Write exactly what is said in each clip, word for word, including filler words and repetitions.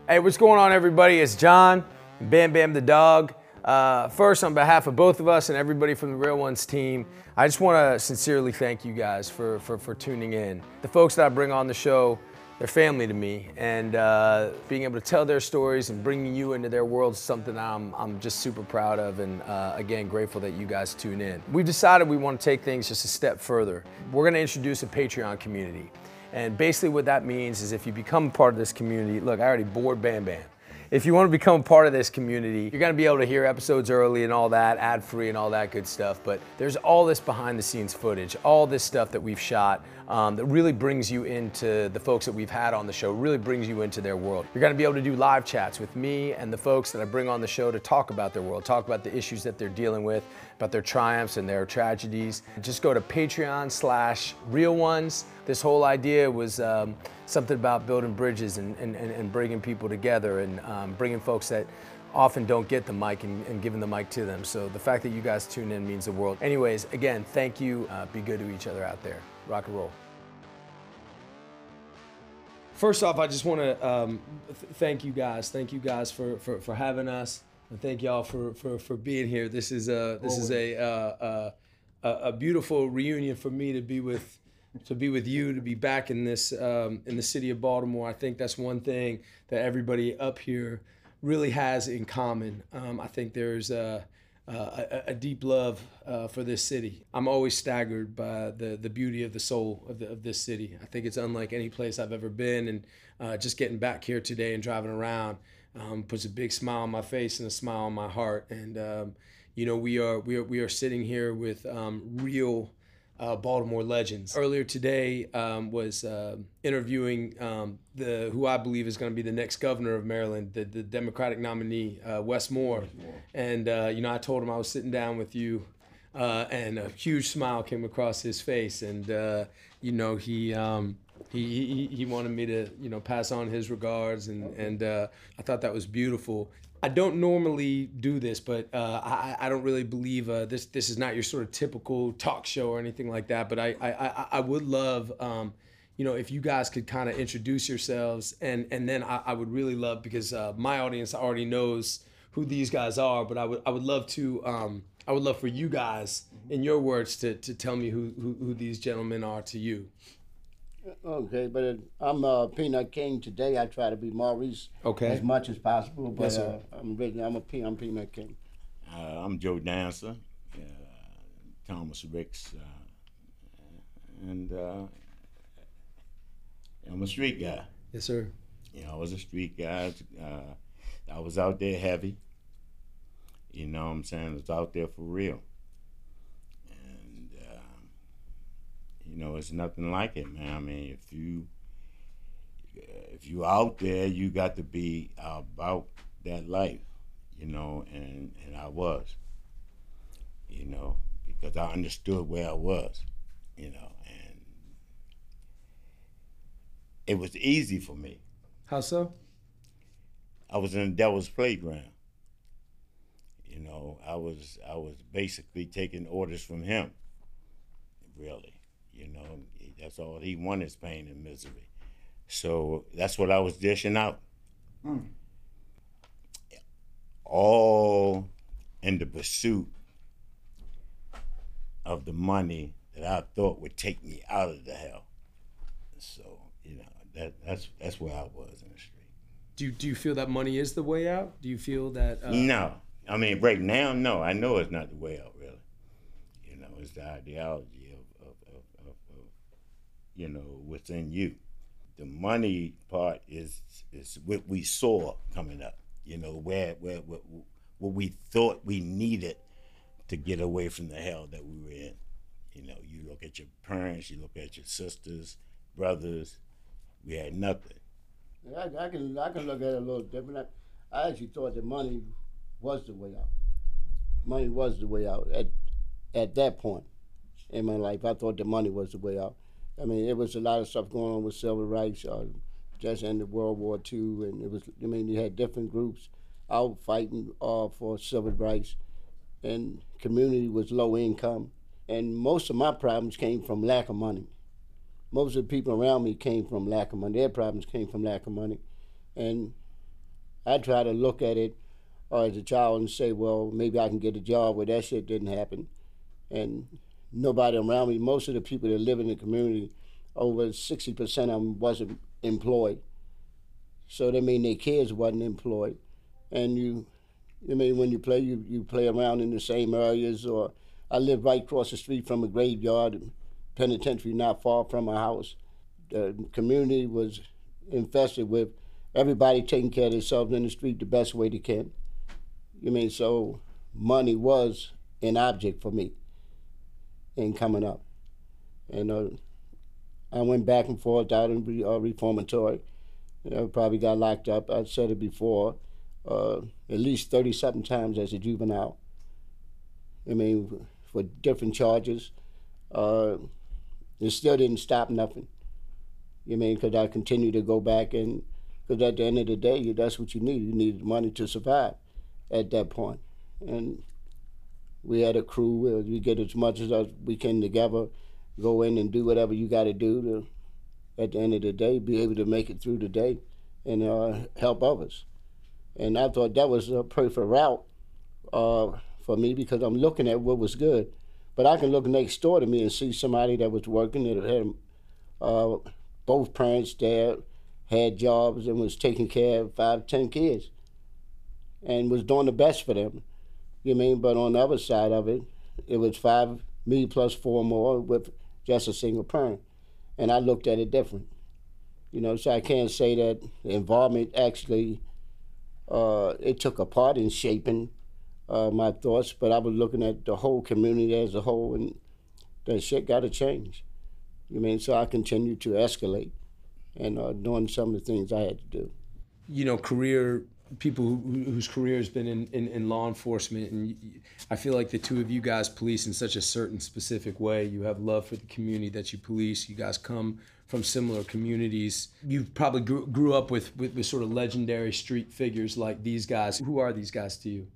Hey, what's going on, everybody? It's John, Bam Bam the dog. Uh, first, on behalf of both of us and everybody from the Real Ones team, I just want to sincerely thank you guys for, for, for tuning in. The folks that I bring on the show, they're family to me, and uh, being able to tell their stories and bringing you into their world is something I'm, I'm just super proud of, and uh, again, grateful that you guys tune in. We've decided we want to take things just a step further. We're going to introduce a Patreon community. And basically what that means is if you become a part of this community, look, I already bored Bam Bam. If you want to become a part of this community, you're going to be able to hear episodes early and all that, ad-free and all that good stuff. But there's all this behind-the-scenes footage, all this stuff that we've shot um, that really brings you into the folks that we've had on the show, really brings you into their world. You're going to be able to do live chats with me and the folks that I bring on the show to talk about their world, talk about the issues that they're dealing with, about their triumphs and their tragedies. Just go to Patreon slash Real Ones. This whole idea was um, something about building bridges and, and, and bringing people together and um, bringing folks that often don't get the mic and, and giving the mic to them. So the fact that you guys tune in means the world. Anyways, again, thank you. Uh, be good to each other out there. Rock and roll. First off, I just want to um, th thank you guys. Thank you guys for, for, for having us. And thank y'all for, for, for being here. This is a, this is a, uh, a, a beautiful reunion for me to be with to be with you, to be back in this um, in the city of Baltimore. I think that's one thing that everybody up here really has in common. Um, I think there's a, a, a deep love uh, for this city. I'm always staggered by the the beauty of the soul of, the, of this city. I think it's unlike any place I've ever been, and uh, just getting back here today and driving around um, puts a big smile on my face and a smile on my heart. And um, you know, we are we are we are sitting here with um, real Uh, Baltimore legends. Earlier today um, was uh, interviewing um, the who I believe is going to be the next governor of Maryland, the, the Democratic nominee, uh, Wes Moore. And uh, you know, I told him I was sitting down with you, uh, and a huge smile came across his face. And uh, you know, he, um, he he he wanted me to you know pass on his regards, and and uh, I thought that was beautiful. I don't normally do this, but uh, I, I don't really believe uh, this. This is not your sort of typical talk show or anything like that. But I, I, I would love, um, you know, if you guys could kind of introduce yourselves, and and then I, I would really love, because uh, my audience already knows who these guys are. But I would I would love to um, I would love for you guys, in your words, to to tell me who who, who these gentlemen are to you. Okay, but it, I'm uh, Peanut King today. I try to be Maurice okay. as much as possible, but yes, uh, I'm really, I'm a Pe I'm Peanut King. Uh, I'm Joe Dancer, uh, Thomas Ricks, uh, and uh, I'm a street guy. Yes, sir. You know, I was a street guy. Uh, I was out there heavy. You know what I'm saying? I was out there for real. You know, it's nothing like it, man. I mean, if you if you out there, you got to be about that life, you know, and, and I was, you know, because I understood where I was, you know, and it was easy for me. How so? I was in the devil's playground. You know, I was I was basically taking orders from him, really. You know, that's all he wanted is pain and misery. So that's what I was dishing out. Mm. All in the pursuit of the money that I thought would take me out of the hell. So, you know, that that's that's where I was in the street. Do you, do you feel that money is the way out? Do you feel that? Uh... No. I mean, right now, no. I know it's not the way out, really. You know, it's the ideology. You know, within you. The money part is is what we saw coming up, you know, where, where, what, what we thought we needed to get away from the hell that we were in. You know, you look at your parents, you look at your sisters, brothers, we had nothing. I, I can I can look at it a little different. I, I actually thought that money was the way out. Money was the way out at at that point in my life. I thought that money was the way out. I mean, it was a lot of stuff going on with civil rights, uh, just ended World War Two, and it was, I mean, you had different groups out fighting uh, for civil rights, and community was low income, and most of my problems came from lack of money. Most of the people around me came from lack of money. Their problems came from lack of money, and I try to look at it uh, as a child and say, well, maybe I can get a job where that shit didn't happen. And nobody around me, most of the people that live in the community, over sixty percent of them wasn't employed. So that mean their kids wasn't employed. And you, I mean, when you play, you, you play around in the same areas. Or I live right across the street from a graveyard, penitentiary not far from my house. The community was infested with everybody taking care of themselves in the street the best way they can. You mean, so money was an object for me in coming up. And uh, I went back and forth out in re, uh, reformatory. You know, probably got locked up, I said it before, uh, at least thirty-something times as a juvenile. I mean, for different charges. Uh, it still didn't stop nothing. You mean, because I continued to go back, and because at the end of the day, that's what you need. You need money to survive at that point. And we had a crew where we get as much as we can together, go in and do whatever you got to do to, at the end of the day, be able to make it through the day and uh, help others. And I thought that was a perfect route uh, for me, because I'm looking at what was good. But I can look next door to me and see somebody that was working, that had uh, both parents there, had jobs, and was taking care of five, ten kids, and was doing the best for them. You mean, but on the other side of it, it was five, me plus four more with just a single parent. And I looked at it different. You know, so I can't say that the involvement actually, uh, it took a part in shaping uh, my thoughts, but I was looking at the whole community as a whole, and that shit got to change. You mean, so I continued to escalate and uh, doing some of the things I had to do. You know, career people who, whose career has been in, in, in law enforcement, and I feel like the two of you guys police in such a certain specific way. You have love for the community that you police. You guys come from similar communities. You probably grew, grew up with, with, with sort of legendary street figures like these guys. Who are these guys to you?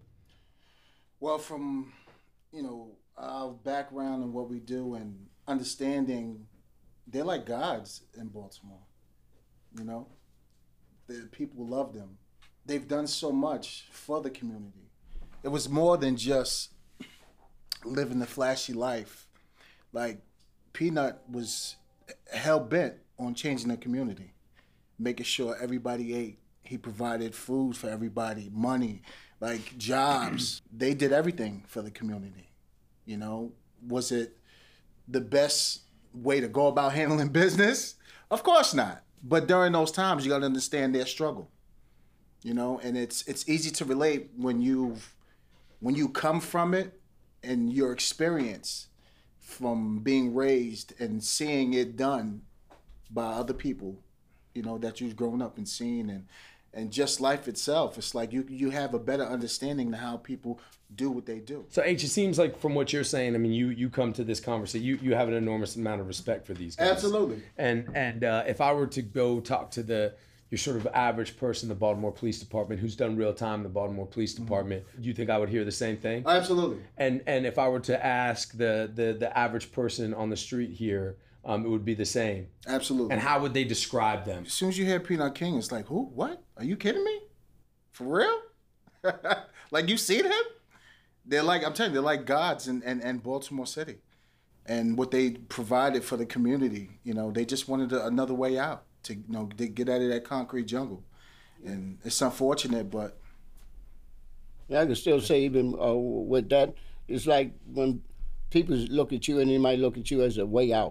Well, from, you know, our background and what we do and understanding, they're like gods in Baltimore, you know? The people love them. They've done so much for the community. It was more than just living the flashy life. Like, Peanut was hell-bent on changing the community, making sure everybody ate. He provided food for everybody, money, like jobs. They did everything for the community, you know? Was it the best way to go about handling business? Of course not. But during those times, you got to understand their struggle, you know, and it's it's easy to relate when you when you come from it and your experience from being raised and seeing it done by other people, you know, that you've grown up and seen, and and just life itself. It's like you you have a better understanding of how people do what they do. So H, it seems like from what you're saying, I mean, you you come to this conversation, you you have an enormous amount of respect for these guys. Absolutely. And and uh, if I were to go talk to the your sort of average person in the Baltimore Police Department who's done real time in the Baltimore Police Department, mm-hmm. do you think I would hear the same thing? Absolutely. And and if I were to ask the the the average person on the street here, um, it would be the same. Absolutely. And how would they describe them? As soon as you hear Peanut King, it's like, who? What? Are you kidding me? For real? Like, you seen him? They're like, I'm telling you, they're like gods in, in, in Baltimore City. And what they provided for the community, you know, they just wanted a, another way out to, you know, to get out of that concrete jungle. And it's unfortunate, but... Yeah, I can still say even uh, with that, it's like when people look at you and they might look at you as a way out.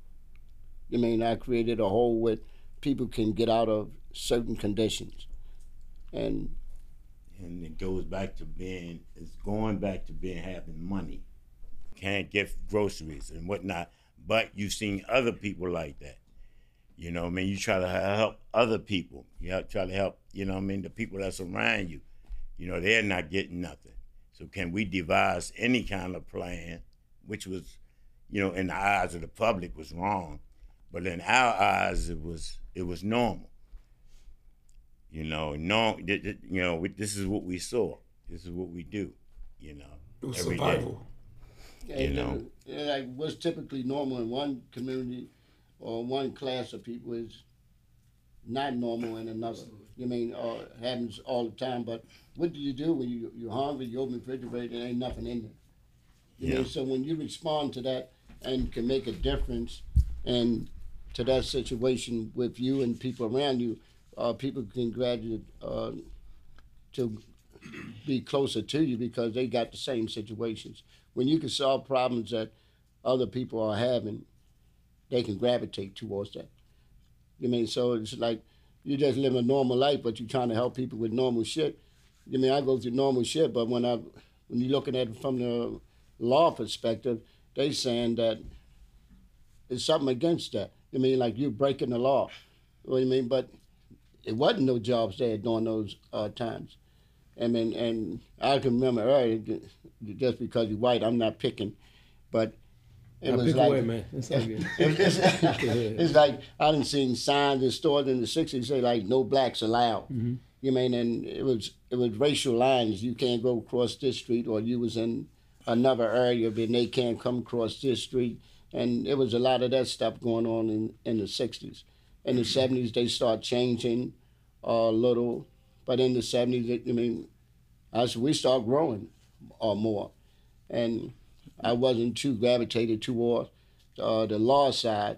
I mean, I created a hole where people can get out of certain conditions. And... And it goes back to being, it's going back to being having money. Can't get groceries and whatnot, but you've seen other people like that. You know what I mean? You try to help other people. You have, try to help, you know what I mean, the people that's around you. You know, they're not getting nothing. So can we devise any kind of plan, which was, you know, in the eyes of the public was wrong, but in our eyes it was it was normal. You know, no, you know, this is what we saw. This is what we do. You know, it was every survival. Day. And, you know, uh, like what's typically normal in one community or one class of people is not normal in another. Absolutely. You mean, uh, happens all the time. But what do you do when you, you're hungry, you open the refrigerator, and ain't nothing in there? You Yeah. mean, so when you respond to that and can make a difference and to that situation with you and people around you, uh, people can graduate uh, to be closer to you because they got the same situations. When you can solve problems that other people are having, they can gravitate towards that. You mean, so it's like you just live a normal life, but you're trying to help people with normal shit. You mean, I go through normal shit, but when I when you're looking at it from the law perspective, they saying that it's something against that. You mean, like you're breaking the law. What do you mean? But it wasn't no jobs there during those uh, times. I mean, and I can remember earlier, just because you're white, I'm not picking, but it Now was pick like away, man. It's all good. it's, it's like I done seen signs in stores in the sixties say like no blacks allowed. Mhm. You mean, and it was it was racial lines. You can't go across this street, or you was in another area, but they can't come across this street. And it was a lot of that stuff going on in, in the sixties. In the seventies, they start changing a little, but in the seventies, I mean, as we start growing or more, and I wasn't too gravitated toward uh, the law side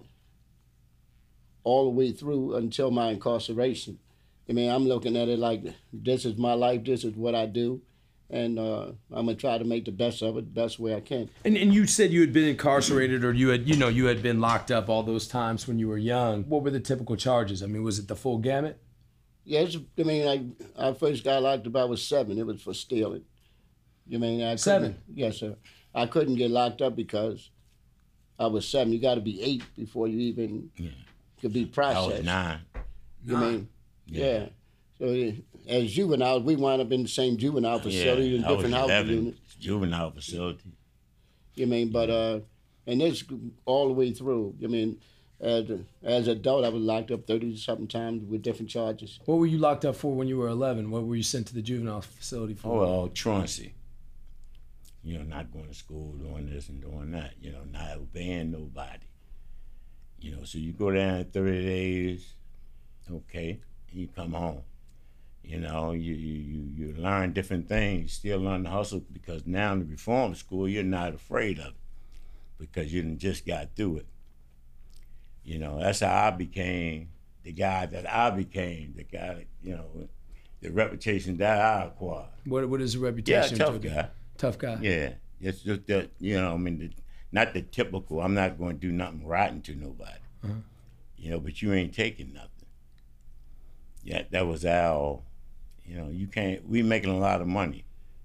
all the way through until my incarceration. I mean, I'm looking at it like this is my life, this is what I do, and uh, I'm gonna try to make the best of it, the best way I can. And and you said you had been incarcerated, or you had you know you had been locked up all those times when you were young. What were the typical charges? I mean, was it the full gamut? Yeah, it's, I mean, like I first got locked up, I was seven. It was for stealing. You mean I couldn't- Seven? Yes, sir. I couldn't get locked up because I was seven. You got to be eight before you even Yeah. could be I processed. was nine. You mean? Yeah. Yeah. So yeah, as juveniles, we wound up in the same juvenile facility in I was different housing eleven, units. juvenile facility. You mean, but uh, and this all the way through. You mean, as a, as an adult, I was locked up thirty something times with different charges. What were you locked up for when you were eleven? What were you sent to the juvenile facility for? Oh, well, truancy. You know, not going to school, doing this and doing that. You know, not obeying nobody. You know, so you go down thirty days, okay, and you come home. You know, you, you, you learn different things. You still learn the hustle because now in the reform school, you're not afraid of it because you done just got through it. You know, that's how I became the guy that I became, the guy that, you know, the reputation that I acquired. What what is the Yeah, reputation? tough for the- guy. Tough guy. Yeah, it's just that, you know, I mean, the, not the typical, I'm not going to do nothing rotten to nobody. Uh-huh. You know, but you ain't taking nothing. Yeah, that was our, you know, you can't, we making a lot of money.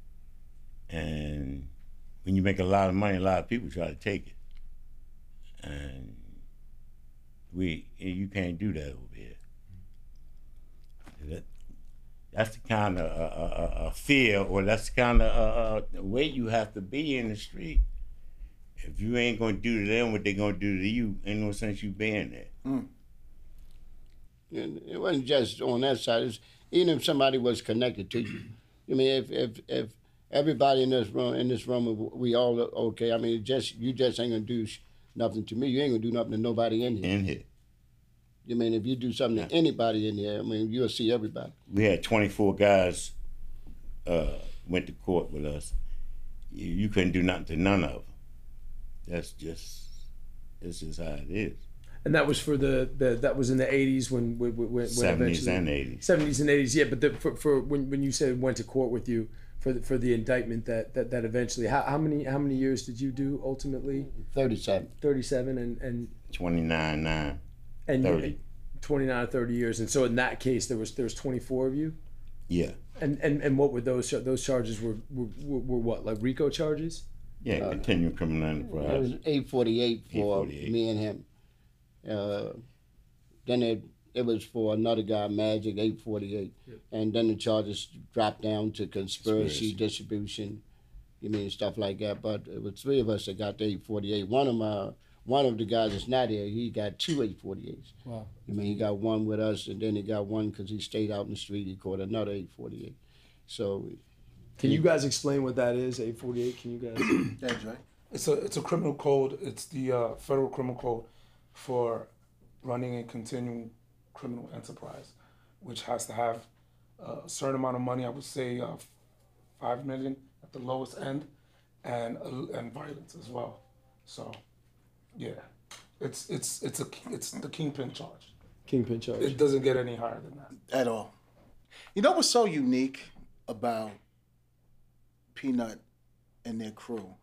And when you make a lot of money, a lot of people try to take it. And we, you can't do that over here. That, that's the kind of uh, uh, uh, fear, or that's the kind of uh, uh, way you have to be in the street. If you ain't gonna do to them what they gonna do to you, ain't no sense you being there. And it wasn't just on that side. It's, even if somebody was connected to you, I mean, if if if everybody in this room in this room we all okay. I mean, just you just ain't gonna do sh- nothing to me. You ain't gonna do nothing to nobody in here. In here, You mean if you do something to anybody in here, I mean, you'll see everybody. we had twenty-four guys uh, went to court with us. You, you couldn't do nothing to none of them. That's just, this is how it is. And that was for the, the that was in the eighties when when, when, when Seventies eventually- and eighties. seventies and eighties, yeah. But the, for, for when, when you said went to court with you for the, for the indictment that, that, that eventually, how, how many how many years did you do ultimately? Thirty-seven. thirty-seven and and Twenty-nine, nine, and thirty. twenty-nine or thirty years. And so in that case, there was there was twenty-four of you. Yeah, And and, and what were those char- those charges were were, were were what, like RICO charges? yeah. Uh, Continuing criminal It enterprise. was eight forty-eight for eight forty-eight. me and him. Uh, then it it was for another guy, Magic, eight forty-eight. Yep. And then the charges dropped down to conspiracy, Conspiracy. distribution, you mean, stuff like that. But it was three of us that got the eight forty-eight. One of my one of the guys that's not here, he got two eight forty-eights. Wow. I mean, he got one with us, and then he got one because he stayed out in the street. He caught another eight forty-eight. So Can you guys explain what that is? eight forty-eight. Can you guys? Yeah, Dre. It's a it's a criminal code. It's the uh, federal criminal code for running a continuing criminal enterprise. which has to have a certain amount of money. I would say uh, five million at the lowest end, and uh, and violence as well. So, yeah, it's it's it's a it's the kingpin charge. Kingpin charge. It doesn't get any higher than that At all. You know what's so unique about Peanut and their crew?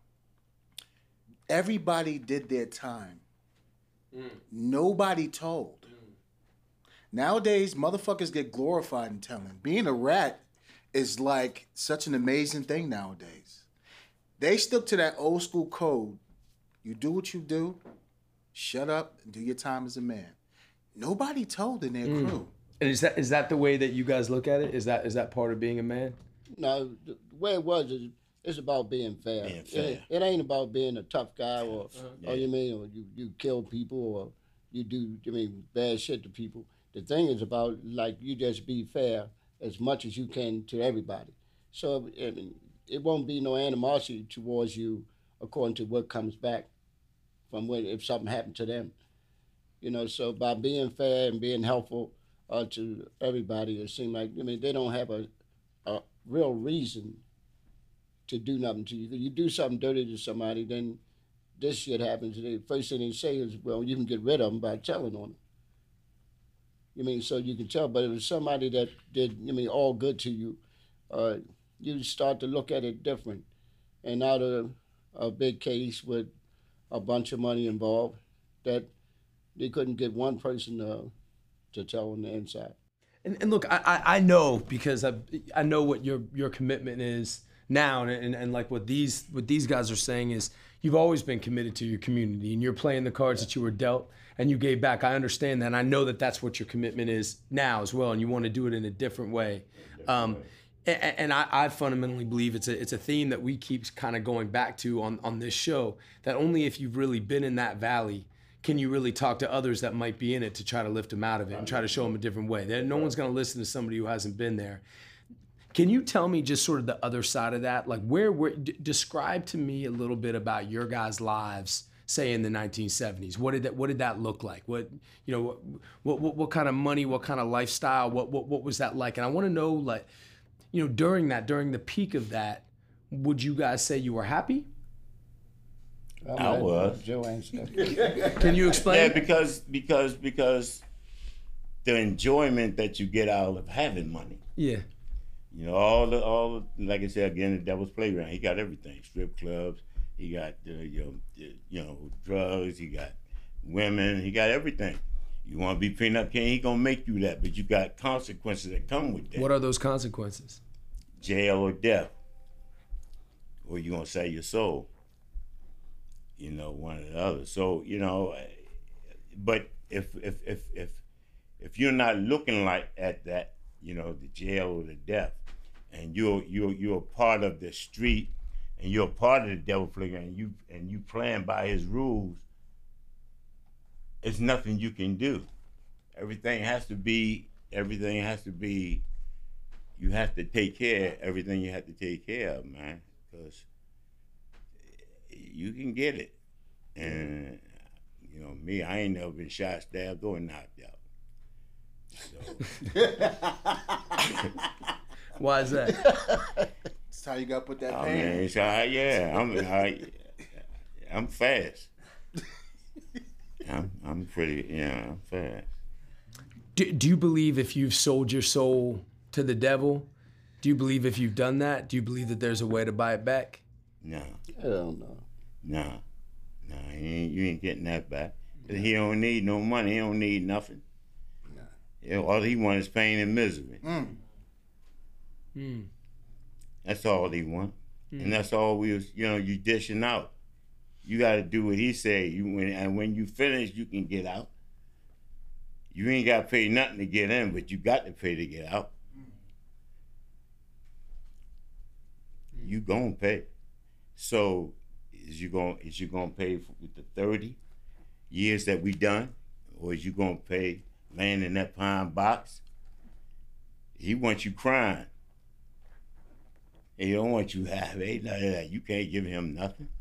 Everybody did their time. Mm. Nobody told. Mm. Nowadays, motherfuckers get glorified in telling. Being a rat is like such an amazing thing nowadays. They stuck to that old school code. You do what you do, shut up, and do your time as a man. Nobody told in their mm. crew. And is that is that the way that you guys look at it? Is that is that part of being a man? No, the way it was is it's about being fair. Being fair. It, it ain't about being a tough guy or, uh, or you mean, or you, you kill people or you do, I mean, bad shit to people. The thing is about, like, you just be fair as much as you can to everybody. So I mean, it won't be no animosity towards you according to what comes back from when, if something happened to them. You know, so by being fair and being helpful uh, to everybody, it seems like, I mean, they don't have a, a real reason to do nothing to you. You do something dirty to somebody, then this shit happens. The first thing they say is, well, you can get rid of them by telling on them. You mean, so you can tell, but if it's somebody that did, you mean, all good to you, uh, you start to look at it different. And out of a big case with a bunch of money involved, that they couldn't get one person uh, to tell on the inside. And, and look, I, I I know because I I know what your your commitment is now, and, and and like what these what these guys are saying is you've always been committed to your community, and you're playing the cards that you were dealt, and you gave back. I understand that, and I know that that's what your commitment is now as well, and you want to do it in a different way. Um, and, and I, I fundamentally believe it's a it's a theme that we keep kind of going back to on on this show. That only if you've really been in that valley can you really talk to others that might be in it to try to lift them out of it and try to show them a different way. No one's going to listen to somebody who hasn't been there. Can you tell me just sort of the other side of that? Like where, where d- describe to me a little bit about your guys' lives, say in the nineteen seventies. What did that, what did that look like? What, you know, what, what, what kind of money, what kind of lifestyle, what, what, what was that like? And I want to know, like, you know, during that, during the peak of that, would you guys say you were happy? I was. Joe answered. Can you explain? Yeah, because because because the enjoyment that you get out of having money. Yeah. You know, all the all the, like I said again, the Devil's Playground. He got everything: strip clubs. He got uh, you know you know drugs. He got women. He got everything. You want to be Peanut King? He gonna make you that, but you got consequences that come with that. What are those consequences? Jail or death, or you gonna sell your soul. You know, one or the other. So, you know, but if if if if if you're not looking like at that, you know, the jail or the death, and you're you're you're a part of the street, and you're a part of the Devil Playground, and you and you playing by his rules, it's nothing you can do. Everything has to be everything has to be. You have to take care of everything you have to take care of, man, because you can get it. And, you know, me, I ain't never been shot, stabbed, or knocked out. So. Why is that? That's how you got to put that I pain. mean, it's, uh, yeah, I'm, I, I'm fast. I'm, I'm pretty, yeah, I'm fast. Do, do you believe if you've sold your soul to the devil, do you believe if you've done that, do you believe that there's a way to buy it back? No. Hell no. No. No, you ain't, you ain't getting that back. He don't need no money. He don't need nothing. No. You know, all he wants is pain and misery. Mm. Mm. That's all he wants. Mm. And that's all we was, you know, you dishing out. You got to do what he say. You when, and when you finish, you can get out. You ain't got to pay nothing to get in, but you got to pay to get out. Mm. You gonna pay. So is you gonna is you gonna pay for, with the thirty years that we done, or is you gonna pay laying in that pine box? He wants you crying. He don't want you happy. None of that. You can't give him nothing.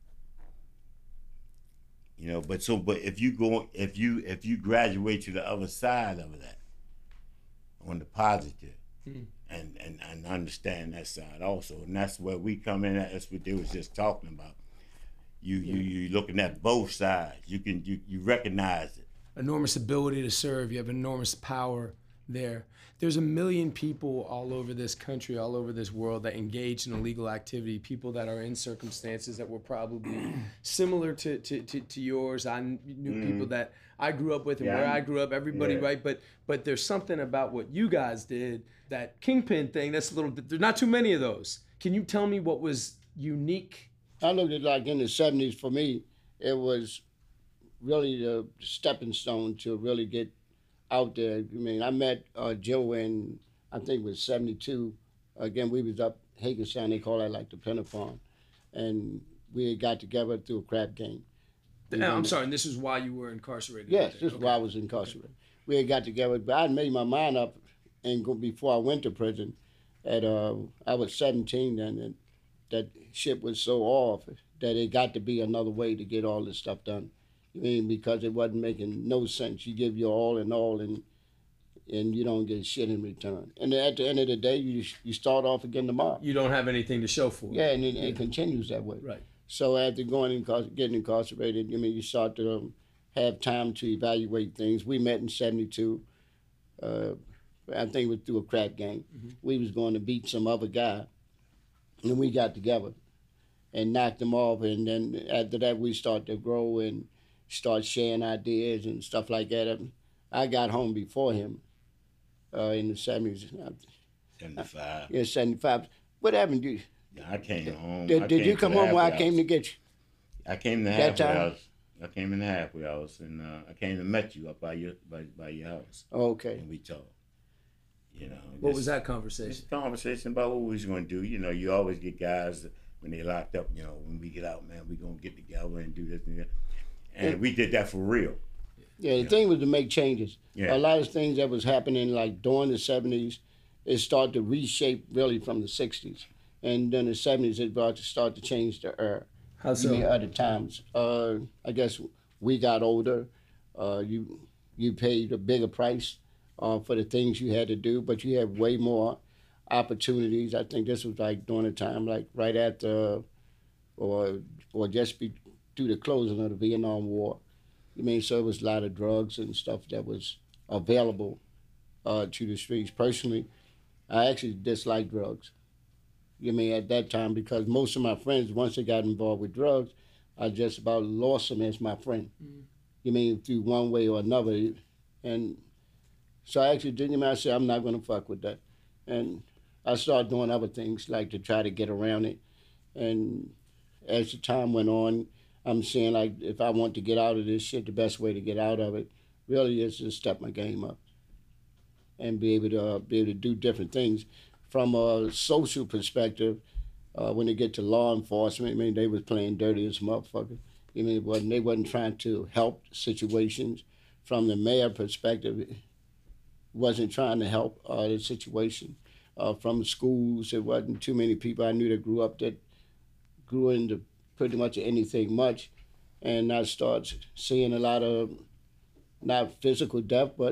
You know, but so but if you go if you if you graduate to the other side of that, on the positive. Mm. And, and and understand that side also. And that's where we come in at. That's what they was just talking about. You yeah. you you looking at both sides. You can you, you recognize it. Enormous ability to serve. You have enormous power there. There's a million people all over this country, all over this world that engage in illegal activity, people that are in circumstances that were probably similar to, to, to, to yours. I knew mm. people that I grew up with and yeah. where I grew up, everybody, yeah. right? But but there's something about what you guys did, that Kingpin thing, that's a little, there's not too many of those. Can you tell me what was unique? I looked at like in the seventies, for me, it was really the stepping stone to really get out there. I mean, I met uh, Joe in, I think it was seventy-two. Again, we was up Hagerstown, they call that like the Pentagon. And we got together through a crap game. And I'm sorry, and this is why you were incarcerated? Yes, this is okay. why I was incarcerated. We had got together, but I made my mind up and go, before I went to prison. At uh, I was seventeen then, and that shit was so off that it got to be another way to get all this stuff done. I mean, because it wasn't making no sense. You give your all and all, and and you don't get shit in return. And at the end of the day, you you start off again tomorrow. You don't have anything to show for it. Yeah, and it, yeah. it continues that way. Right. So after going and getting incarcerated, I mean, you start to um, have time to evaluate things. We met in seventy-two. Uh, I think it was through a crack gang. Mm-hmm. We was going to beat some other guy, and we got together and knocked him off. And then after that, we started to grow and start sharing ideas and stuff like that. I got home before him uh, in the seventies. seventy-five. Yeah, seventy-five. What happened? You, yeah, I came home. Did, I did came you come home when I came to get you? I came to halfway house. I came in the halfway house, and uh, I came and met you up by your by, by your house. Oh, okay. And we talked. You know. What was that conversation? Just conversation about what we was going to do. You know, you always get guys that, when they locked up. You know, when we get out, man, we gonna get together and do this and that. And yeah. we did that for real. Yeah, the yeah. thing was to make changes. Yeah. A lot of things that was happening like during the seventies, it started to reshape really from the sixties. And then the seventies, it brought to start to change the era. How so? Many other times. Uh, I guess we got older. Uh, you you paid a bigger price uh, for the things you had to do, but you had way more opportunities. I think this was like during the time, like right after, or or just be, through the closing of the Vietnam War. I mean, so it was a lot of drugs and stuff that was available uh, to the streets. Personally, I actually dislike drugs. You mean at that time, because most of my friends, once they got involved with drugs, I just about lost them as my friend. Mm. You mean through one way or another. And so I actually didn't, I said, I'm not going to fuck with that. And I started doing other things like to try to get around it. And as the time went on, I'm saying like if I want to get out of this shit, the best way to get out of it really is to step my game up and be able to uh, be able to do different things. From a social perspective, uh, when they get to law enforcement, I mean, they was playing dirty as a motherfucker. I mean, wasn't, they wasn't trying to help situations. From the mayor perspective, it wasn't trying to help uh, the situation. Uh, from schools, there wasn't too many people I knew that grew up that grew into pretty much anything much. And I started seeing a lot of, not physical death, but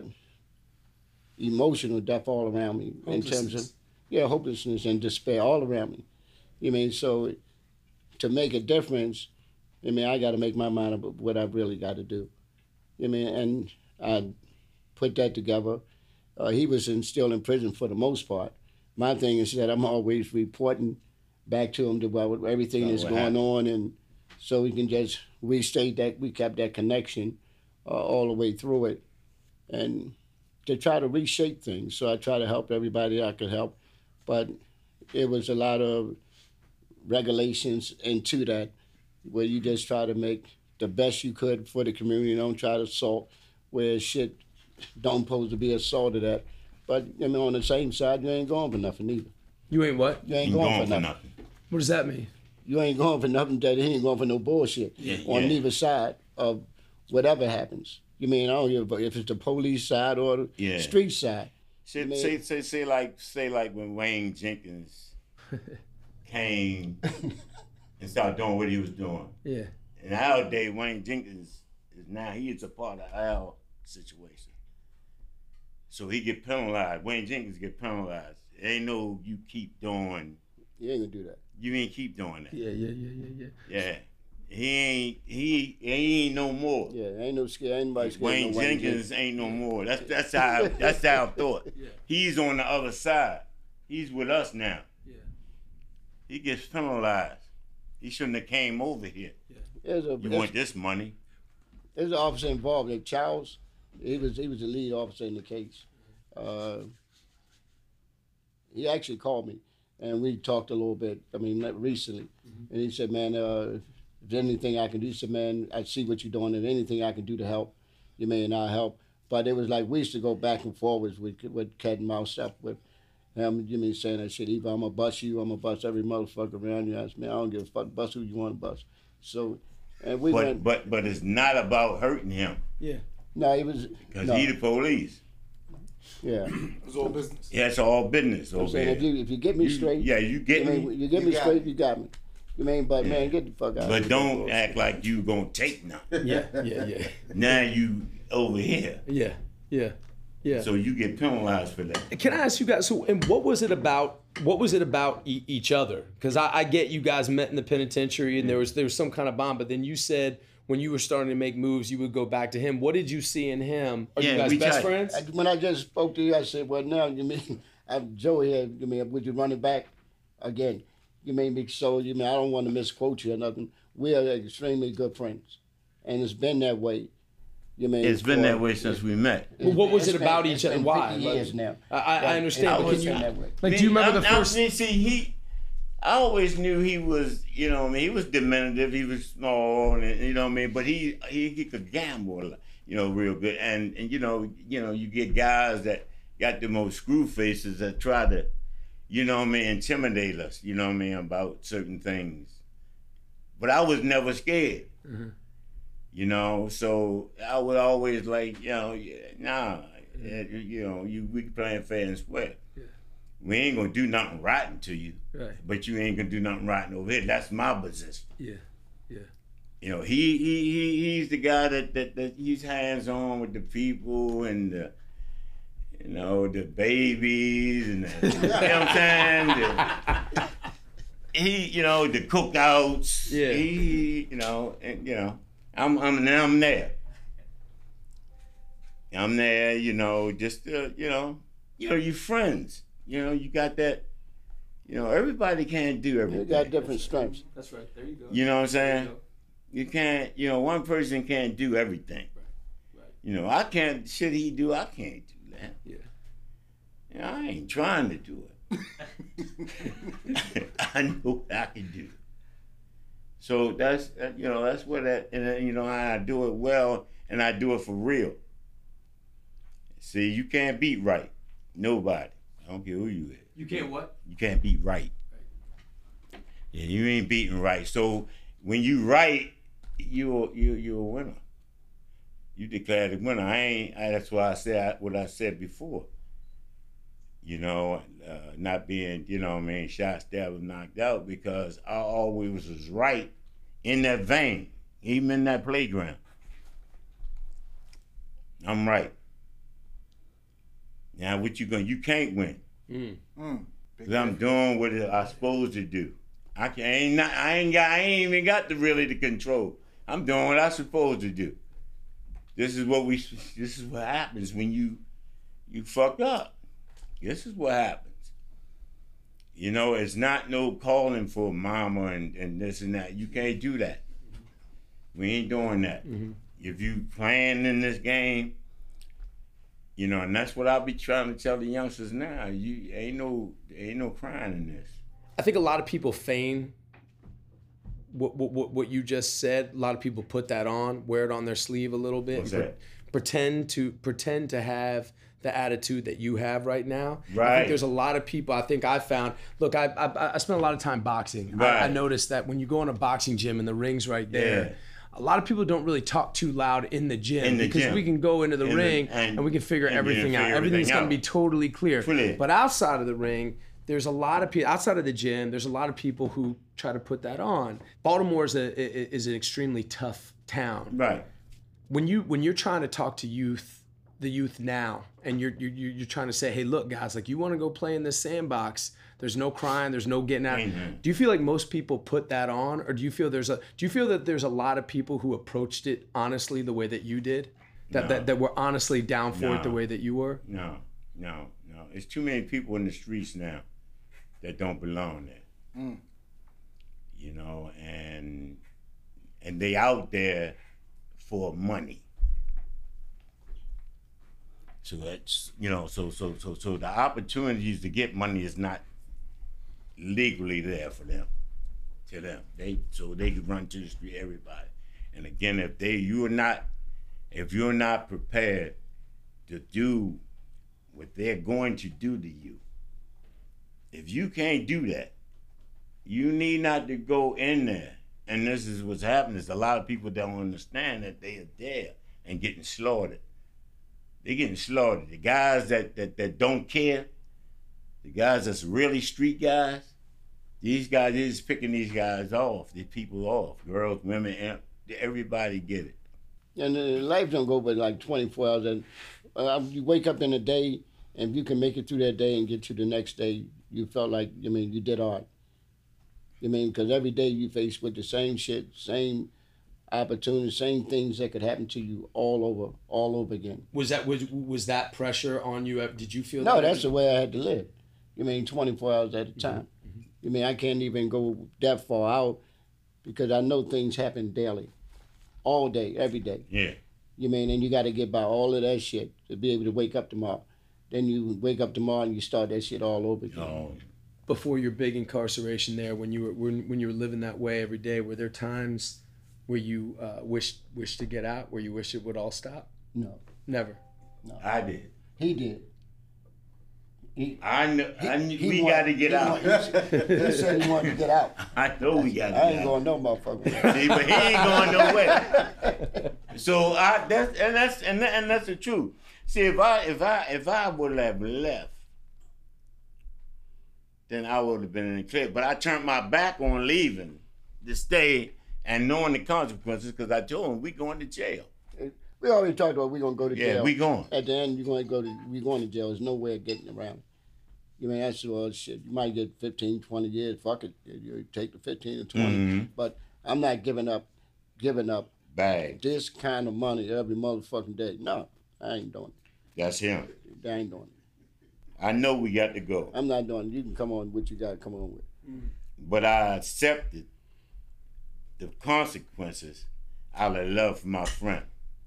emotional death all around me in terms of, yeah, hopelessness and despair all around me. You mean, so to make a difference, I mean, I got to make my mind up what I really got to do. You mean, and I put that together. Uh, he was in, still in prison for the most part. My thing is that I'm always reporting back to him about everything oh, that's going happened. on, and so we can just restate that we kept that connection uh, all the way through it, and to try to reshape things. So I try to help everybody I could help. But it was a lot of regulations into that, where you just try to make the best you could for the community. Don't try to assault where shit don't pose to be assaulted at. But I mean, on the same side, you ain't going for nothing either. You ain't what? You ain't you going, going for, for nothing. nothing. What does that mean? You ain't going for nothing that he ain't going for no bullshit yeah, on yeah. neither side of whatever happens. You mean, I don't give a fuck if it's the police side or the yeah. street side. Say, Man. say, say, say, like, say, like when Wayne Jenkins came and started doing what he was doing. Yeah. In our day, Wayne Jenkins is now he is a part of our situation. So he get penalized. Wayne Jenkins get penalized. Ain't no you keep doing. You ain't gonna do that. You ain't keep doing that. Yeah, yeah, yeah, yeah, yeah. Yeah. He ain't he he ain't no more. Yeah, ain't no scare. Ain't nobody scared. Wayne no Wayne Jenkins ain't no more. That's that's how that's how I thought. Yeah. He's on the other side. He's with us now. Yeah. He gets penalized. He shouldn't have came over here. There's a You there's, want this money? there's an officer involved. Like Charles, he was he was the lead officer in the case. Uh, he actually called me, and we talked a little bit. I mean, not recently, Mm-hmm. and he said, "Man, uh, if there's anything I can do," he said, "Man, I see what you're doing, and anything I can do to help, you may and I'll help." But it was like we used to go back and forwards with with cat and mouse stuff with him. You mean saying that shit? Either I'm gonna bust you, I'm gonna bust every motherfucker around you. I said, "Man, I don't give a fuck. Bust who you want to bust." So, and we But went. but but it's not about hurting him Yeah. No, he was. because no, he the police. yeah. It was all business. Yeah, it's all business I'm over saying here. if you if you get me You- straight, yeah, you get you, me, mean, you get you me got straight, me. you got me. You mean, but Yeah. man, get the fuck out. but of don't here. act like you gonna take nothing. Yeah, yeah, yeah. Now you over here, Yeah, yeah, yeah. so you get penalized for that. Can I ask you guys? So, and what was it about? What was it about e- each other? Because I, I get you guys met in the penitentiary, and there was there was some kind of bond. But then you said when you were starting to make moves, you would go back to him. What did you see in him? Are you Yeah, guys we best tried- friends? I- When I just spoke to you, I said, "Well, now you mean I'm Joe here? You mean would you run it back again? You mean me so? You mean I don't want to misquote you or nothing. We are extremely good friends, and it's been that way. You mean It's been for- that way since we met. Well, what was it's it about been- each it's other? been Why? fifty Like- years now. I, I, I understand. It's But always can you, been that way. like, do you remember the I, first? I, see, he, I always knew he was, you know what I mean, he was diminutive, he was small, and you know what I mean, but he he, he could gamble, you know, real good. And, and you know, you know, you get guys that got the most screw faces that try to, you know what I mean, intimidate us, you know what I mean, about certain things. But I was never scared. Mhm. You know, so I would always like, you know, yeah, nah, yeah, you know, you we playing fair and square. Yeah. We ain't gonna do nothing rotten to you, Right. but you ain't gonna do nothing rotten over here. That's my position. Yeah. Yeah. You know, he he, he he's the guy that, that that he's hands on with the people and the, you know, the babies and the, you know what I'm saying. The, he, you know, the cookouts. Yeah. He, you know, and you know, I'm I'm I'm there. I'm there, you know, just uh, you know, you know, you friends. You know, you got that. You know, everybody can't do You everything. got different strengths. That's right. There you go. You know what I'm There you saying? go. You can't, you know, one person can't do everything. Right. You know, I can't, shit he do, I can't do that. Yeah. You know, I ain't trying to do it. I know what I can do. So that's, that- you know, that's what that, and then, you know, I do it well and I do it for real. See, you can't beat right. Nobody. I don't care who you is. You can't what? You can't beat right. Yeah, you ain't beating right. So when you right, you're you you're a winner. You declare the winner. I ain't. I, that's why I said what I said before. You know, uh, not being, you know what I mean, shot, stabbed, knocked out, because I always was right in that vein, even in that playground. I'm right. Now what you gonna? You can't win. Mm. Mm, big Cause I'm doing what I'm supposed to do. I can, I ain't not, I ain't got, I ain't even got the really the control. I'm doing what I'm supposed to do. This is what we, this is what happens when you, you fuck up. This is what happens. You know, it's not no calling for mama and, and this and that. You can't do that. We ain't doing that. Mm-hmm. If you playing in this game, you know, and that's what I'll be trying to tell the youngsters now. You ain't no, ain't no crying in this. I think a lot of people feign what, what what you just said. A lot of people put that on, wear it on their sleeve a little bit, What's and that? pretend to pretend to have the attitude that you have right now. I Right. think there's a lot of people. I think I found. Look, I I, I spent a lot of time boxing. I, I Right. noticed that when you go in a boxing gym and the ring's right there. Yeah. A lot of people don't really talk too loud in the gym In the because gym. we can go into the In the- ring and- and, we can figure and we can everything out. figure Everything's everything going to out. be totally clear. Clear. But outside of the ring, there's a lot of people outside of the gym. There's a lot of people who try to put that on. Baltimore is a is an extremely tough town. Right. When you when you're trying to talk to youth the youth now, and you're you're you're trying to say, hey, look, guys, like you want to go play in this sandbox. There's no crying. There's no getting out. Amen. Do you feel like most people put that on, or do you feel there's a do you feel that there's a lot of people who approached it honestly the way that you did, that No. that, that were honestly down for No. it the way that you were? No, no, no. It's too many people in the streets now that don't belong there. Mm. You know, and and they out there for money. So that's, you know, so so so so the opportunities to get money is not legally there for them, to them. They so they can run to the street, everybody. And again, if they you're not if you're not prepared to do what they're going to do to you, if you can't do that, you need not to go in there. And this is what's happening, is a lot of people don't understand that they are there and getting slaughtered. They're getting slaughtered. The guys that, that, that don't care, the guys that's really street guys, these guys, they're just picking these guys off, these people off, girls, women, and everybody get it. And uh, life don't go but like twenty-four hours. And uh, you wake up in a day, and if you can make it through that day and get to the next day, you felt like, I mean, you did all right. I mean, because every day you face with the same shit, same opportunities, same things that could happen to you all over, all over again. Was that was was that pressure on you? Did you feel? No, that? that's the way I had to live. You mean twenty-four hours at a time. Mm-hmm. You mean I can't even go that far out because I know things happen daily, all day, every day. Yeah. You mean, and you got to get by all of that shit to be able to wake up tomorrow. Then you wake up tomorrow and you start that shit all over again. No. Before your big incarceration there, when you were when, when you were living that way every day, were there times where you uh, wished wished to get out, where you wish it would all stop? No, Never. no. I did. He did. He, I know. I knew, he we want- got to get he out. want- he, he said he wanted to get out. I know we got to I get ain't out. going no motherfucker. See, but he ain't going nowhere. So I that's and that's and, that, and that's the truth. See, if I if I if I would have left, then I would have been in the clear. But I turned my back on leaving to stay and knowing the consequences, because I told him we going to jail. We already talked about we gonna go to Yeah, jail. we going. At the end, you're gonna go to we going to jail. There's no way of getting around. You mean that's well shit. You might get fifteen, twenty years. Fuck it, you take the fifteen or twenty. Mhm. But I'm not giving up, giving up Bag. this kind of money every motherfucking day. No, I ain't doing That's him. it. I ain't doing it. I know we got to go, I'm not doing it. You can come on with what you got to come on with. but I accepted the consequences out of love for my friend.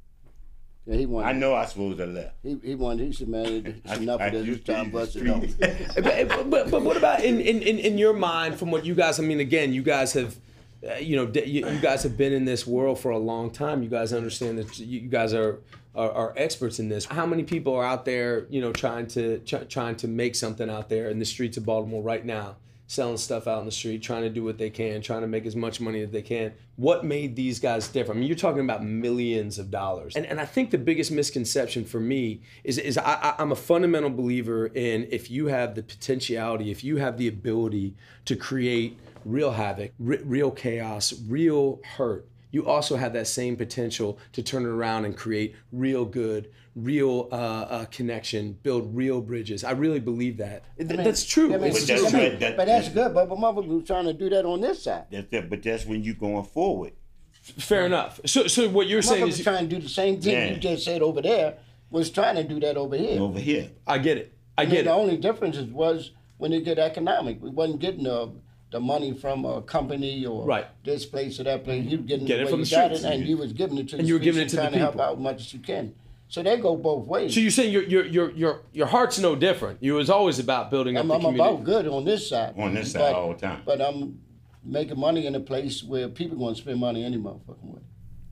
Yeah, he wanted. I know I supposed to left. He he wanted. He said, "Man, it's I- enough I of this. do It's time see for us to the go." streets. but, but but what about in, in, in, in your mind, from what you guys? I mean, again, you guys have, uh, you know, d- you, you guys have been in this world for a long time. You guys understand that you, you guys are, are are experts in this. How many people are out there, you know, trying to ch- trying to make something out there in the streets of Baltimore right now, selling stuff out in the street, trying to do what they can, trying to make as much money as they can? What made these guys different? I mean, you're talking about millions of dollars. And and I think the biggest misconception for me is, is I, I- I'm a fundamental believer in, if you have the potentiality, if you have the ability to create real havoc, re- real chaos, real hurt, you also have that same potential to turn it around and create real good, real uh, uh, connection, build real bridges. I really believe that. Th- I mean, that's true. I mean, It's But that's just I true. mean, right, that- but that's good. But my mother was trying to do that on this side. That's it. But that's when you going forward. Fair enough. So, so what you're My saying mother is, was trying to do the same thing Yeah. you just said over there. Was trying to do that over here. Over here. I get it. I I mean, get the it. only difference is was when it get economic. We wasn't getting the the money from a company or Right. this place or that place. You getting Get the it way from you the got streets. it, and you was giving it to the And you were streets giving it to the trying to help people. out as much as you can. So they go both ways. So you're saying your your your your your heart's no different. You was always about building up I'm, the I'm community. about good on this side. On this side but, all the time. But I'm making money in a place where people going to spend money any motherfucking way.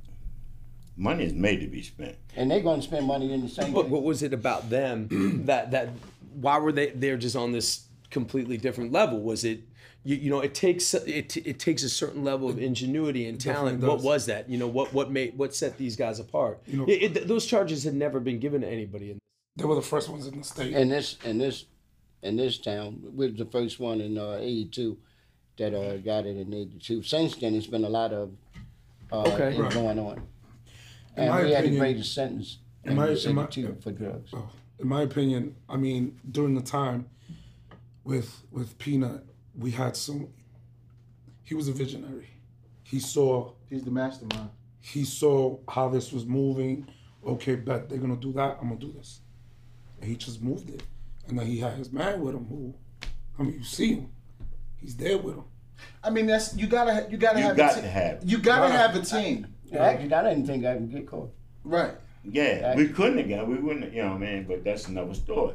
Money is made to be spent. And they're going to spend money in the same But way. what was it about them that that why were they they're just on this completely different level? Was it you, you know it takes it it takes a certain level of ingenuity and talent. Definitely What does. was that? You know what what made what set these guys apart? You know- It- it- those charges had never been given to anybody. In They were the first ones in the state. In this, in this, in this town, we was the first one in uh, eighty-two that uh, got it in eighty-two. Since then, it's been a lot of uh, Okay. things Right. going on. In And my we had the opinion- greatest sentence In my, the in city my, too for drugs. oh, in my opinion, I mean, during the time with with Peanut, we had some. He was a visionary. He saw. He's the mastermind. He saw how this was moving. Okay, bet they're gonna do that. I'm gonna do this. And he just moved it. And then he had his man with him. Who, I mean, you see him. He's there with him. I mean, that's you gotta you gotta You have got a to team. have. You gotta Right. have a team. Actually, I didn't think I could get caught. Right. Yeah, we couldn't have got. We wouldn't. You know, what I mean. But that's another story.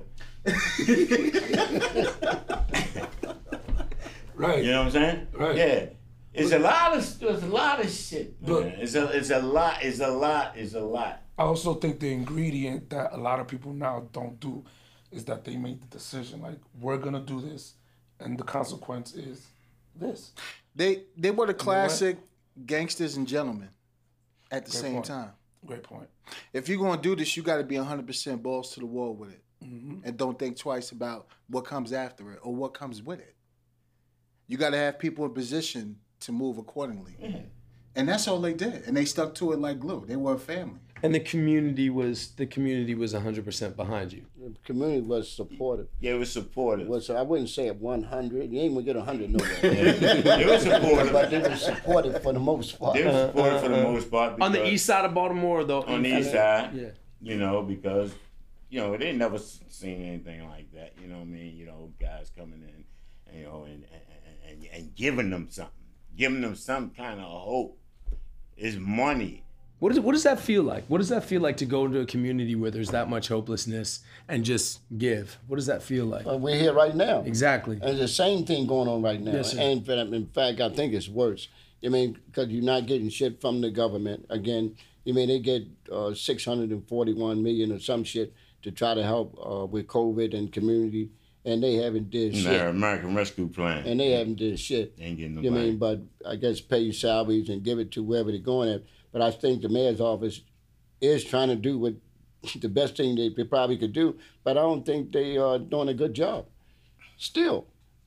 Right. You know what I'm saying? Right. Yeah. It's a lot of there's a lot of shit. But- Man. It's a it's a lot. It's a lot. It's a lot. I also think the ingredient that a lot of people now don't do is that they make the decision like we're gonna do this, and the consequence is this. They they were the classic gangsters and gentlemen at the Great same point. time. Great point. If you're gonna do this, you got to be one hundred percent balls to the wall with it, Mm-hmm. and don't think twice about what comes after it or what comes with it. You got to have people in position to move accordingly, and that's all they did, and they stuck to it like glue. They were a family. And the community was the community was one hundred percent behind you. The community was supportive. Yeah, it was supportive. Was I wouldn't say at one hundred. You ain't gonna get one hundred nowhere. It was supportive. But they were supportive for the most part. They were supportive for the most part. On the because- east side of Baltimore, though. on the east side. Yeah. You know, because you know they never s- seen anything like that. You know what I mean? You know, guys coming in, you know, and and, and, and giving them something, giving them some kind of hope. It's money. What does what does that feel like? What does that feel like to go into a community where there's that much hopelessness and just give? What does that feel like? Uh, we're here right now. Exactly. And the same thing going on right now. Yes, sir. And in fact- in fact, I think it's worse. I mean, because you're not getting shit from the government. Again, you mean they get uh, six hundred forty-one million or some shit to try to help uh, with COVID and community, and they haven't did shit. Their American Rescue Plan. And they haven't did shit. They ain't getting no You money. mean, but I guess pay your salaries and give it to wherever they're going at. But I think the mayor's office is trying to do what the best thing they, they probably could do, but I don't think they are doing a good job. Still,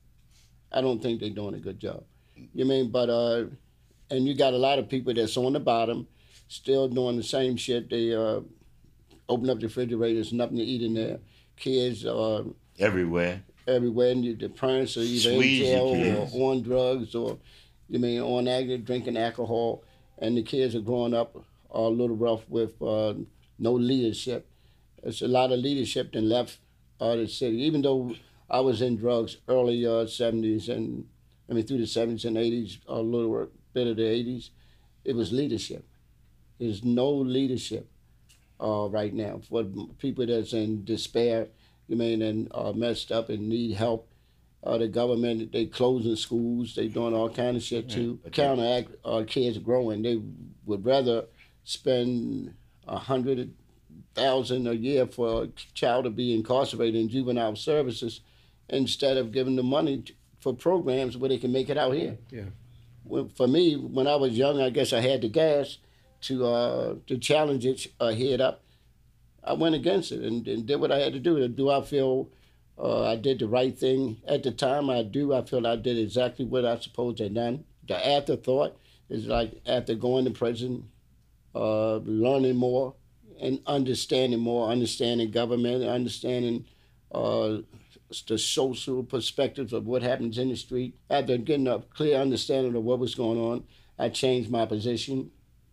I don't think they're doing a good job. You mean, but uh, and you got a lot of people that's on the bottom, still doing the same shit. They uh, open up the refrigerators, nothing to eat in there. Kids uh, Everywhere. everywhere, and you- the parents are either in Squeeze your jail kids. or on drugs or, you mean, on ag- drinking alcohol, and the kids are growing up a little rough with uh, no leadership. It's a lot of leadership that left uh, the city. Even though I was in drugs early uh, seventies and I mean through the seventies and eighties, a little bit of the eighties, it was leadership. There's no leadership uh, right now for people that's in despair. You mean, and are messed up and need help. Uh, the government, they closing schools, they doing all kind of shit to but they- counteract our kids growing. They would rather spend a hundred thousand a year for a child to be incarcerated in juvenile services instead of giving the money t- for programs where they can make it out here. Yeah. Well, for me, when I was young, I guess I had the gas to uh, to challenge it uh, head up. I went against it and, and did what I had to do. Do I feel uh, I did the right thing at the time? I do. I feel I did exactly what I supposed to have done. The afterthought is like after going to prison, uh, learning more and understanding more, understanding government, understanding uh, the social perspectives of what happens in the street. After getting a clear understanding of what was going on, I changed my position.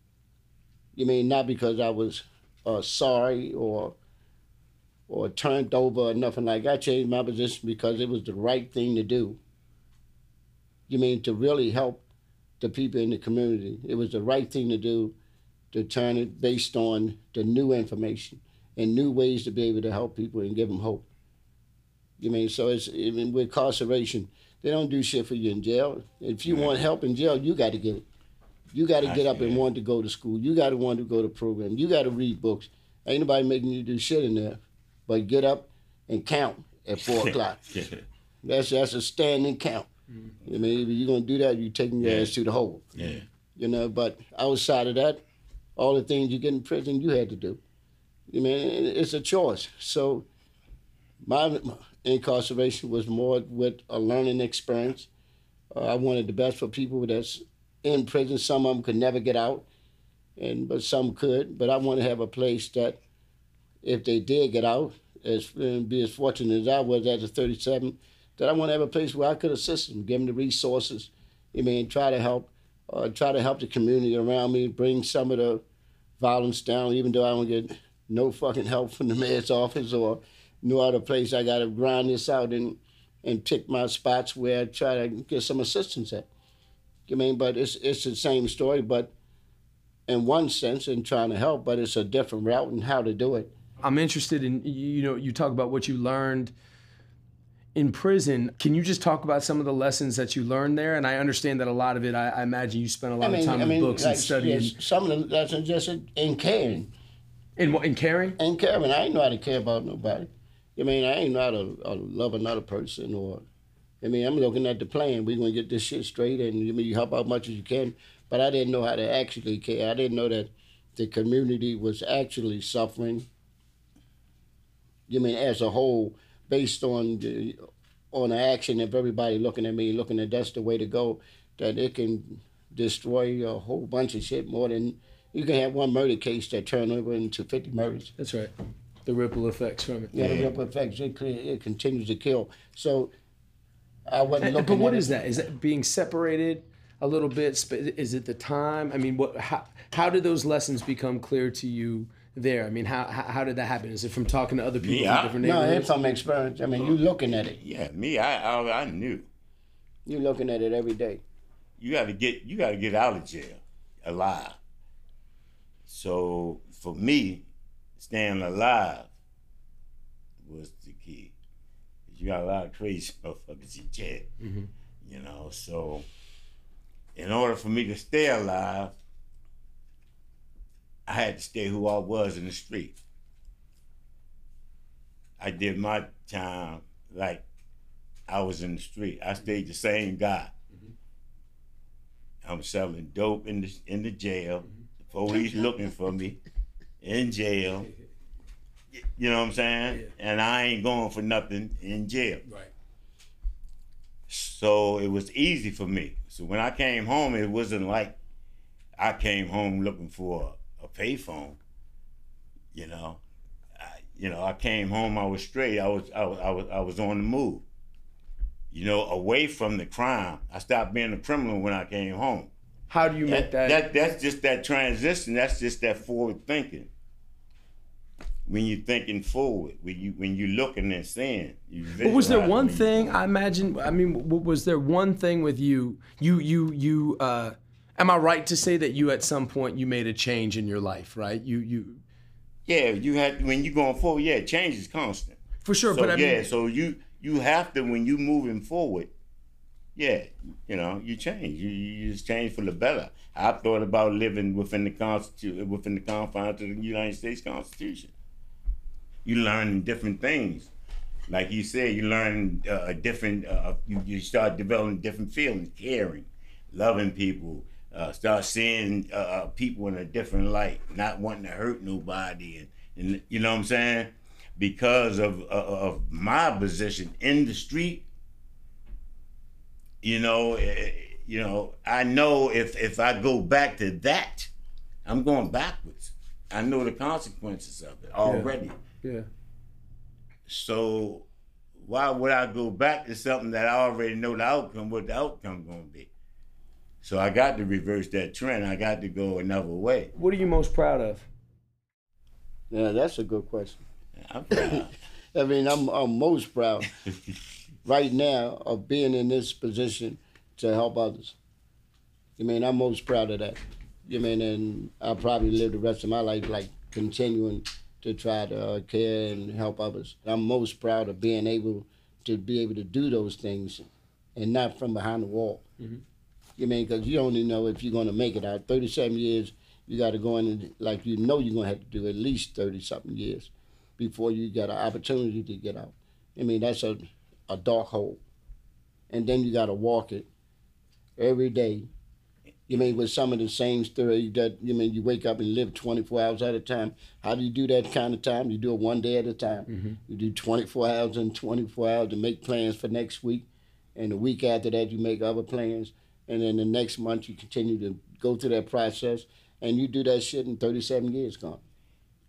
You mean not because I was uh, sorry or or turned over or nothing like that. I changed my position because it was the right thing to do. You mean to really help the people in the community. It was the right thing to do to turn it based on the new information and new ways to be able to help people and give them hope. You mean, so it's, I mean, with incarceration, they don't do shit for you in jail. If you want help in jail, you got to get it. You got to get up and want to go to school. You got to want to go to program. You got to read books. Ain't nobody making you do shit in there, but get up and count at four o'clock. That's that's a standing count. I mean, if you're gonna do that, you're taking your Yeah. ass to the hole. Yeah. You know, but outside of that, all the things you get in prison, you had to do. I mean, it's a choice. So my incarceration was more with a learning experience. Uh, I wanted the best for people that's in prison. Some of them could never get out, and but some could. But I want to have a place that if they did get out, as and be as fortunate as I was at the thirty-seven, that I want to have a place where I could assist them, give them the resources. I mean, try to help, uh, try to help the community around me, bring some of the violence down, even though I don't get no fucking help from the mayor's office or no other place. I got to grind this out and and pick my spots where I try to get some assistance at. I mean, but it's it's the same story, but in one sense, in trying to help, but it's a different route and how to do it. I'm interested in, you know, you talk about what you learned in prison. Can you just talk about some of the lessons that you learned there? And I understand that a lot of it, I, I imagine you spent a lot I mean, of time I in mean, books like, and studying. yes, some of the lessons just in, in caring. In what, in caring? In caring. I ain't know how to care about nobody. I mean, I ain't know how to, how to love another person or, I mean, I'm looking at the plan. We're going to get this shit straight and I mean, you help out much as you can. But I didn't know how to actually care. I didn't know that the community was actually suffering. You mean as a whole, based on the on the action of everybody looking at me, looking at that's the way to go, that it can destroy a whole bunch of shit more than you can have one murder case that turn over into fifty murders. That's right. The ripple effects from it. Yeah, the ripple effects. It, it continues to kill. So I wasn't looking. But what at is it. that? Is that being separated a little bit? Is it the time? I mean, what? How, how did those lessons become clear to you there? I mean, how how, how did that happen? Is it from talking to other people Yeah. from different No, neighborhoods? it's from experience. I mean, you looking at it. Yeah, me, I, I, I knew. You looking at it every day. You got to get, you got to get out of jail alive. So for me, staying alive was the key. You got a lot of crazy motherfuckers in jail, Mm-hmm. you know. So in order for me to stay alive, I had to stay who I was in the street. I did my time like I was in the street. I stayed the same guy. Mm-hmm. I'm selling dope in the in the jail. Mm-hmm. The police looking for me in jail. You know what I'm saying? Yeah. And I ain't going for nothing in jail. Right. So it was easy for me. So when I came home, it wasn't like I came home looking for a, a payphone. You know, I, you know, I came home. I was straight. I was, I was, I was, I was on the move. You know, away from the crime. I stopped being a criminal when I came home. How do you make that? that that's just that transition. That's just that forward thinking. When you're thinking forward, when you when you looking and seeing. You but was there one you thing? I imagine. I mean, w- was there one thing with you? You you you. Uh, am I right to say that you at some point you made a change in your life? Right? You you. Yeah, you had when you going forward. Yeah, change is constant. For sure, So, but I yeah, mean, so you you have to when you moving forward. Yeah, you know, you change. You, you just change for the better. I thought about living within the constitu- within the confines of the United States Constitution. You learn different things, like you said. You learn uh, a different. Uh, you you start developing different feelings, caring, loving people. Uh, start seeing uh, people in a different light, not wanting to hurt nobody, and, and you know what I'm saying. Because of uh, of my position in the street, you know, uh, you know, I know if if I go back to that, I'm going backwards. I know the consequences of it already. Yeah. yeah. So why would I go back to something that I already know the outcome, what the outcome gonna be? So I got to reverse that trend. I got to go another way. What are you most proud of? Yeah, that's a good question. I'm proud. I mean, I'm I'm most proud right now of being in this position to help others. I mean, I'm most proud of that. I mean, and I'll probably live the rest of my life like continuing to try to uh, care and help others. I'm most proud of being able to be able to do those things and not from behind the wall. Mm-hmm. I mean, because you don't even know if you're going to make it out. thirty-seven years, you got to go in and, like, you know you're going to have to do at least thirty-something years before you get an opportunity to get out. I mean, that's a, a dark hole. And then you got to walk it every day. You mean, with some of the same story that, you mean, you wake up and live twenty-four hours at a time. How do you do that kind of time? You do it one day at a time. Mm-hmm. You do twenty-four hours and twenty-four hours to make plans for next week. And the week after that, you make other plans. And then the next month, you continue to go through that process. And you do that shit in thirty-seven years gone.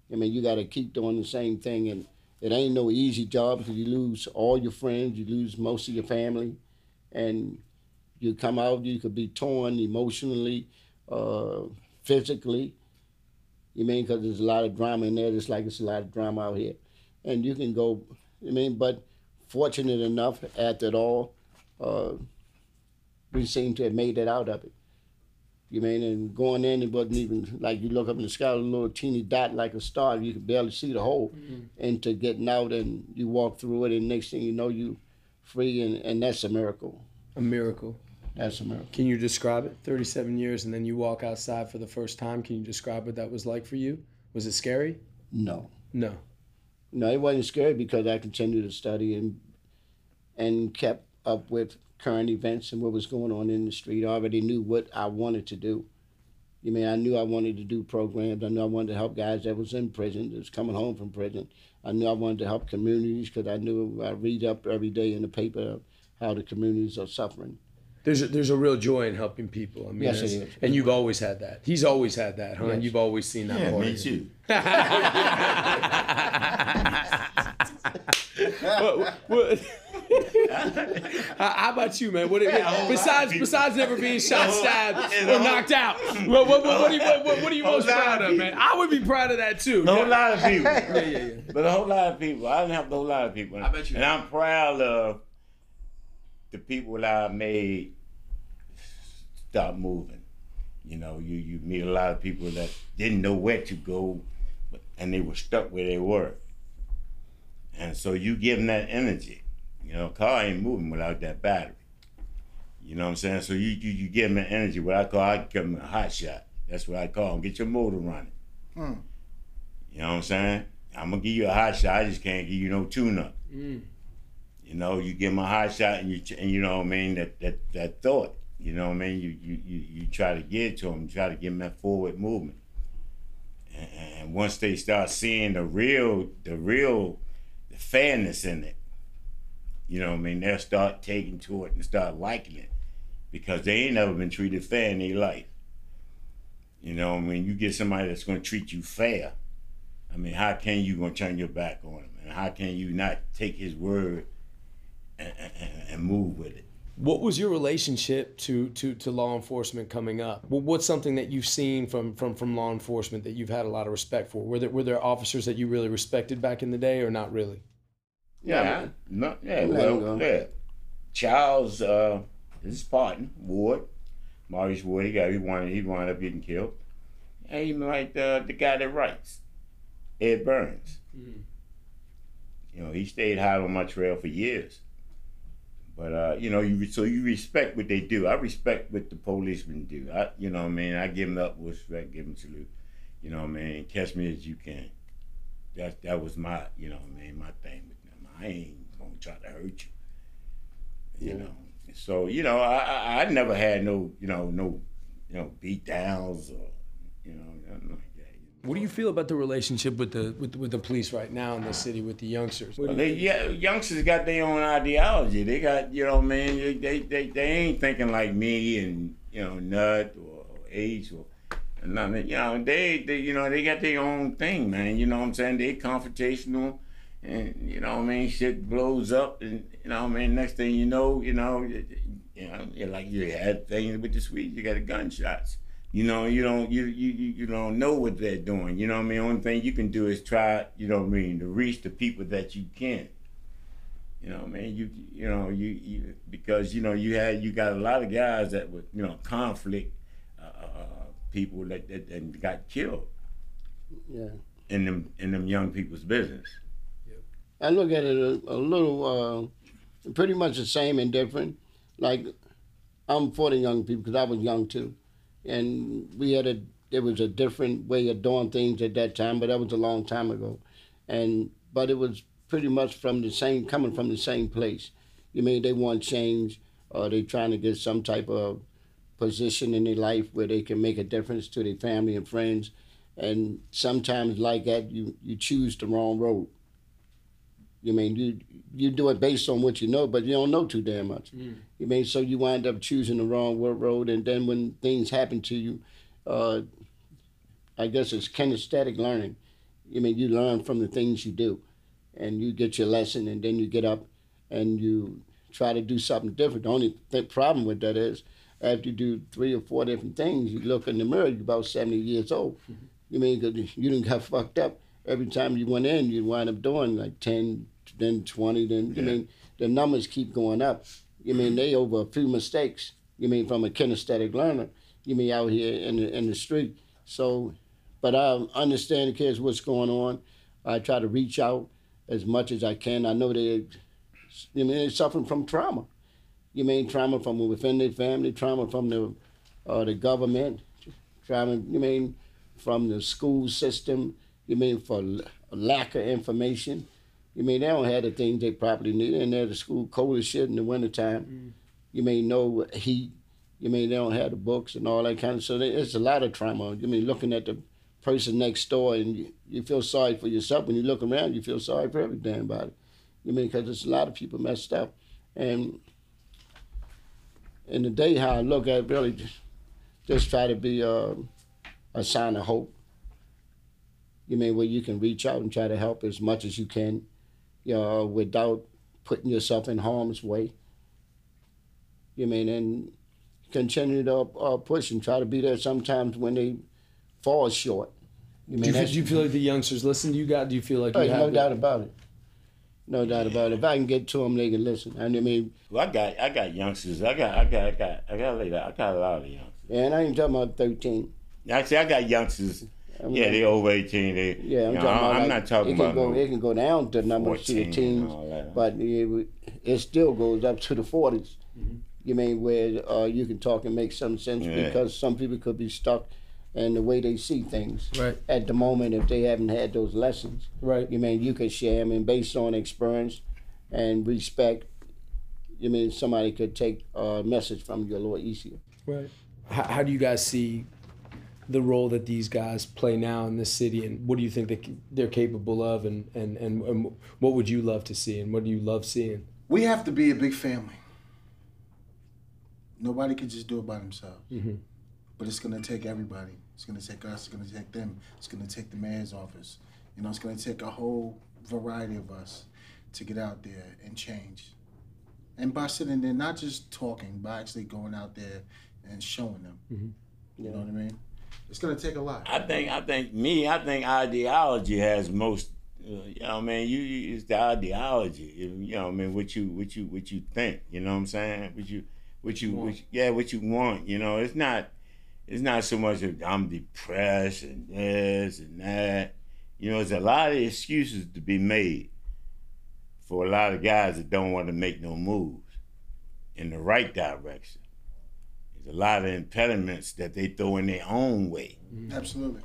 I mean, you got to keep doing the same thing, and it ain't no easy job because you lose all your friends, you lose most of your family, and you come out, you could be torn emotionally, uh, physically. You mean, because there's a lot of drama in there, just like it's a lot of drama out here. And you can go, I mean, but fortunate enough, after it all, uh, we seem to have made it out of it. You mean, and going in, it wasn't even, like you look up in the sky, a little teeny dot like a star, you could barely see the hole. Mm-hmm. Into getting out, and you walk through it, and next thing you know, you free, and, and that's a miracle. A miracle. That's a miracle. Can you describe it? thirty-seven years, and then you walk outside for the first time. Can you describe what that was like for you? Was it scary? No. No. No, it wasn't scary because I continued to study and and kept up with current events and what was going on in the street. I already knew what I wanted to do. You mean, I knew I wanted to do programs. I knew I wanted to help guys that was in prison, that was coming home from prison. I knew I wanted to help communities because I knew I read up every day in the paper how the communities are suffering. There's a, there's a real joy in helping people. I mean, yes, it is. And you've always had that. He's always had that, huh? Yes. And you've always seen that. Yeah, part me of too. what, what, how about you, man? What, what, besides besides never being shot, stabbed, or knocked out, what, what, what, what, are you, what, what are you most proud of, man? I would be proud of that too. A whole lot of people. Yeah, yeah, yeah. But a whole lot of people. I didn't have a whole lot of people. I bet you. And I'm proud of the people that I made stop moving. You know, you, you meet a lot of people that didn't know where to go, but, and they were stuck where they were. And so you give them that energy. You know, car ain't moving without that battery. You know what I'm saying? So you you, you give them that energy. What I call, I give them a hot shot. That's what I call them. Get your motor running. Hmm. You know what I'm saying? I'm going to give you a hot shot. I just can't give you no tune-up. Mm. You know, you give them a hot shot, and you and you know what I mean, that that that thought. You know what I mean? You you you, you try to get to them, you try to give them that forward movement. And, and once they start seeing the real, the real, the fairness in it, you know what I mean, they'll start taking to it and start liking it, because they ain't never been treated fair in their life. You know what I mean? You get somebody that's going to treat you fair. I mean, how can you going to turn your back on him? And how can you not take his word and, and, and move with it? What was your relationship to, to, to law enforcement coming up? What's something that you've seen from, from, from law enforcement that you've had a lot of respect for? Were there, were there officers that you really respected back in the day, or not really? Yeah, no, yeah, well, yeah. Charles, uh, his partner, Ward, Maurice Ward, he got he wound he wound up getting killed. And even like the the guy that writes, Ed Burns. Mm-hmm. You know, he stayed hot on my trail for years. But uh, you know, you so you respect what they do. I respect what the policemen do. I, you know what I mean? I give them the utmost respect, give them salute. You know what I mean? Catch me as you can. That that was my, you know what I mean, my thing with them. I ain't gonna try to hurt you. You yeah. know. So, you know, I, I I never had no, you know, no, you know, beat downs or, you know, nothing like that. What do you feel about the relationship with the with, with the police right now in the city with the youngsters? Well, they, yeah, youngsters got their own ideology. They got, you know, man, they they they, they ain't thinking like me and, you know, Nut or H or nothing. You know, they they you know they got their own thing, man. You know what I'm saying? They confrontational, and you know what I mean. Shit blows up, and you know what I mean. Next thing you know, you know, you know, you're like you had things with the Swedes. You got the gunshots. You know, you don't you, you you don't know what they're doing. You know what I mean? Only thing you can do is try, you know what I mean, to reach the people that you can. You know what I mean? You you know, you, you because you know, you had you got a lot of guys that were, you know, conflict uh, people that, that, that got killed. Yeah. In them in them young people's business. Yeah. I look at it a, a little uh, pretty much the same and different. Like I'm for the young people because I was young too. And we had a, there was a different way of doing things at that time, but that was a long time ago. And, but it was pretty much from the same, coming from the same place. You mean they want change, or they trying to get some type of position in their life where they can make a difference to their family and friends. And sometimes like that, you, you choose the wrong road. You mean, you you do it based on what you know, but you don't know too damn much. Mm. You mean, so you wind up choosing the wrong road, and then when things happen to you, uh, I guess it's kinesthetic learning. You mean, you learn from the things you do, and you get your lesson, and then you get up and you try to do something different. The only th- problem with that is after you do three or four different things, you look in the mirror, you're about seventy years old. Mm-hmm. You mean, because you didn't got fucked up. Every time you went in, you wind up doing like ten, then twenty, then, yeah. You mean, the numbers keep going up. You mean, they over a few mistakes. You mean, from a kinesthetic learner. You mean, out here in the, in the street. So, but I understand the kids what's going on. I try to reach out as much as I can. I know they, you mean, they're suffering from trauma. You mean, trauma from within their family, trauma from the uh, the government, trauma, you mean, from the school system, you mean, for lack of information. You mean, they don't have the things they probably need. And they're the school cold as shit in the wintertime. Mm. You mean, no heat. You mean, they don't have the books and all that kind of stuff. So it's a lot of trauma. You mean, looking at the person next door and you, you feel sorry for yourself. When you look around, you feel sorry for every damn body. You mean, because there's a lot of people messed up. And in the day, how I look at it, really just, just try to be uh, a sign of hope. You mean, where you can reach out and try to help as much as you can, you know, without putting yourself in harm's way. You mean, and continue to uh, push and try to be there sometimes when they fall short. You mean, do, you, do you feel like the youngsters listen to you guys? Do you feel like oh, you have no that? doubt about it. No doubt about it. If I can get to them, they can listen. And I mean, well, I got, I got youngsters. I got, I got, I got, I got, I got a lot of youngsters. Yeah, and I ain't talking about thirteen. Actually, I got youngsters. I mean, yeah, they over eighteen. They, yeah, I'm you know, talking about. I'm like, not talking it can about. Go, no it can go down to the number of teens, but it, it still goes up to the forties. Mm-hmm. You mean where uh, you can talk and make some sense, yeah. Because some people could be stuck in the way they see things right. At the moment if they haven't had those lessons. Right. You mean you could share them, and based on experience and respect, you mean somebody could take a message from you a little easier. Right. How, how do you guys see the role that these guys play now in this city, and what do you think they, they're capable of, and, and, and, and what would you love to see, and what do you love seeing? We have to be a big family. Nobody can just do it by themselves. Mm-hmm. But it's going to take everybody. It's going to take us. It's going to take them. It's going to take the mayor's office. You know, it's going to take a whole variety of us to get out there and change. And by sitting there, not just talking, but actually going out there and showing them. Mm-hmm. You know what I mean? It's going to take a lot. I think, I think, me, I think ideology has most, uh, you know what I mean? You, you, it's the ideology, you know what I mean? What you, what you, what you think, you know what I'm saying? What you, what you, what you, yeah, what you want, you know? It's not, it's not so much of I'm depressed and this and that. You know, there's a lot of excuses to be made for a lot of guys that don't want to make no moves in the right direction. There's a lot of impediments that they throw in their own way. Absolutely.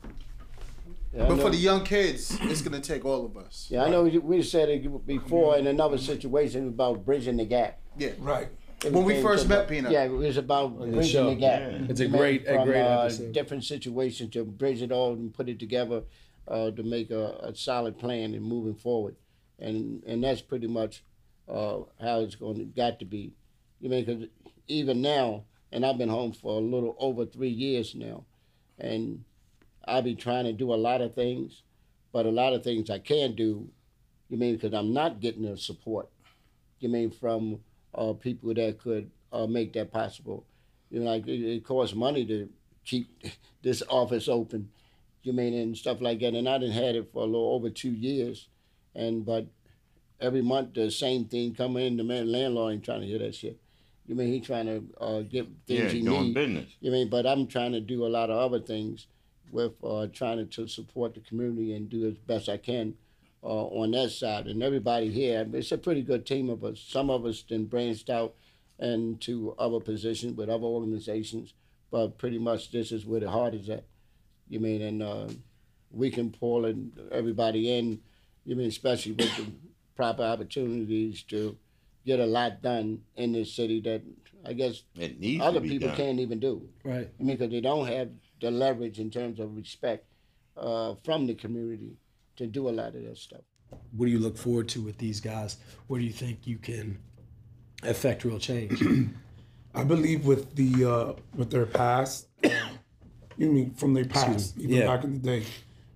Yeah, but for the young kids, it's going to take all of us. Yeah, I know we said it before in another situation about bridging the gap. Yeah. Right. When we first met, Peanut. Yeah, it was about On the bridging show. the gap. Yeah. It's a great, a from, great uh, episode. different situations to bridge it all and put it together uh, to make a, a solid plan and moving forward. And and that's pretty much uh, how it's going to got to be. You mean, because even now, and I've been home for a little over three years now, and I've been trying to do a lot of things, but a lot of things I can't do, you mean, because I'm not getting the support. You mean, from uh, people that could uh, make that possible. You know, like it, it costs money to keep this office open, you mean, and stuff like that. And I done had it for a little over two years. And but every month the same thing coming in. The man landlord ain't trying to hear that shit. You mean he trying to uh, get things Yeah, he doing need. business. You mean, but I'm trying to do a lot of other things with uh, trying to, to support the community and do as best I can uh, on that side. And everybody here, it's a pretty good team of us. Some of us then branched out into other positions with other organizations, but pretty much this is where the heart is at. You mean, and uh, we can pull in everybody in. You mean, especially with the proper opportunities to get a lot done in this city that I guess It needs other to be people done. can't even do. Right. I mean, because they don't have the leverage in terms of respect uh, from the community to do a lot of that stuff. What do you look forward to with these guys? Where do you think you can affect real change? I believe with the uh, with their past, you mean from their past, even Yeah. back in the day,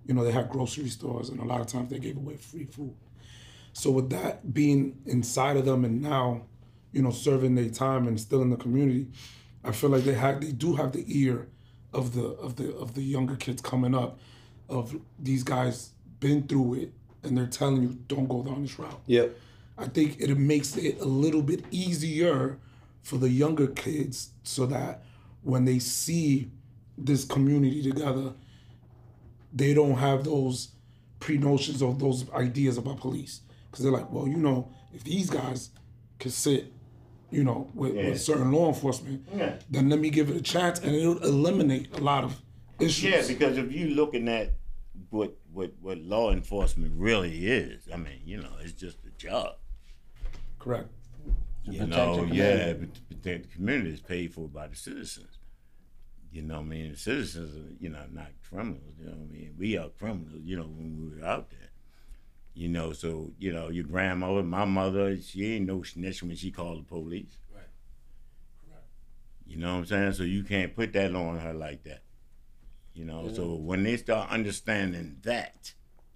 you know, they had grocery stores, and a lot of times they gave away free food. So with that being inside of them, and now, you know, serving their time and still in the community, I feel like they have, they do have the ear of the of the of the younger kids coming up, of these guys been through it, and they're telling you, don't go down this route. Yep. I think it makes it a little bit easier for the younger kids, so that when they see this community together, they don't have those pre-notions or those ideas about police. Because they're like, well, you know, if these guys can sit, you know, with, Yeah. with certain law enforcement, Yeah. then let me give it a chance, and it'll eliminate a lot of issues. Yeah, because if you looking at what what what law enforcement really is, I mean, you know, it's just a job. Correct. You protect know, the yeah, community. but to protect the community is paid for by the citizens. You know what I mean? The citizens are, you know, not criminals. You know what I mean? We are criminals, you know, when we were out there. You know, so, you know, your grandmother, my mother, she ain't no snitch when she called the police. Right. Correct. You know what I'm saying? So you can't put that on her like that. You know, Yeah. so when they start understanding that,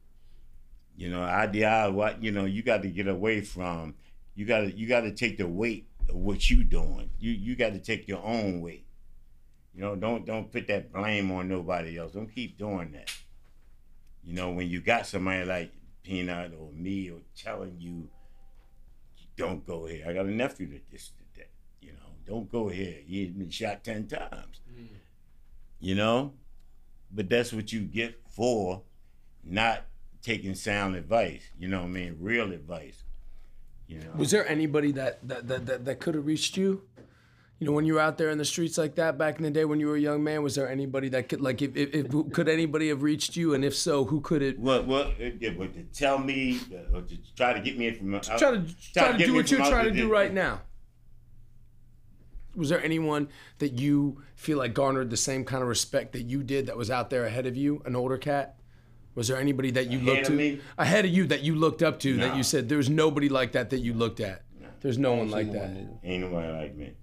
you know, idea what, you know, you got to get away from, you got to you got to take the weight of what you doing. You you got to take your own weight. You know, don't don't put that blame on nobody else. Don't keep doing that. You know, when you got somebody like Peanut or me or telling you, don't go here. I got a nephew that just did that. You know, don't go here. He's been shot ten times. Mm. You know, but that's what you get for not taking sound advice. You know what I mean? Real advice. You know. Was there anybody that that that that, that could have reached you? You know, when you were out there in the streets like that back in the day when you were a young man, was there anybody that could, like, if, if, if could anybody have reached you, and if so, who could it? Well, well, it, it, but to tell me, uh, or to try to get me from, Try to try to get do me what you're from out trying to the- do right now. Was there anyone that you feel like garnered the same kind of respect that you did that was out there ahead of you, an older cat? Was there anybody that you Ahead looked of to me? ahead of you that you looked up to that Nah. you said there's nobody like that that you looked at? There's no one like Seen that. one either. Ain't nobody like me.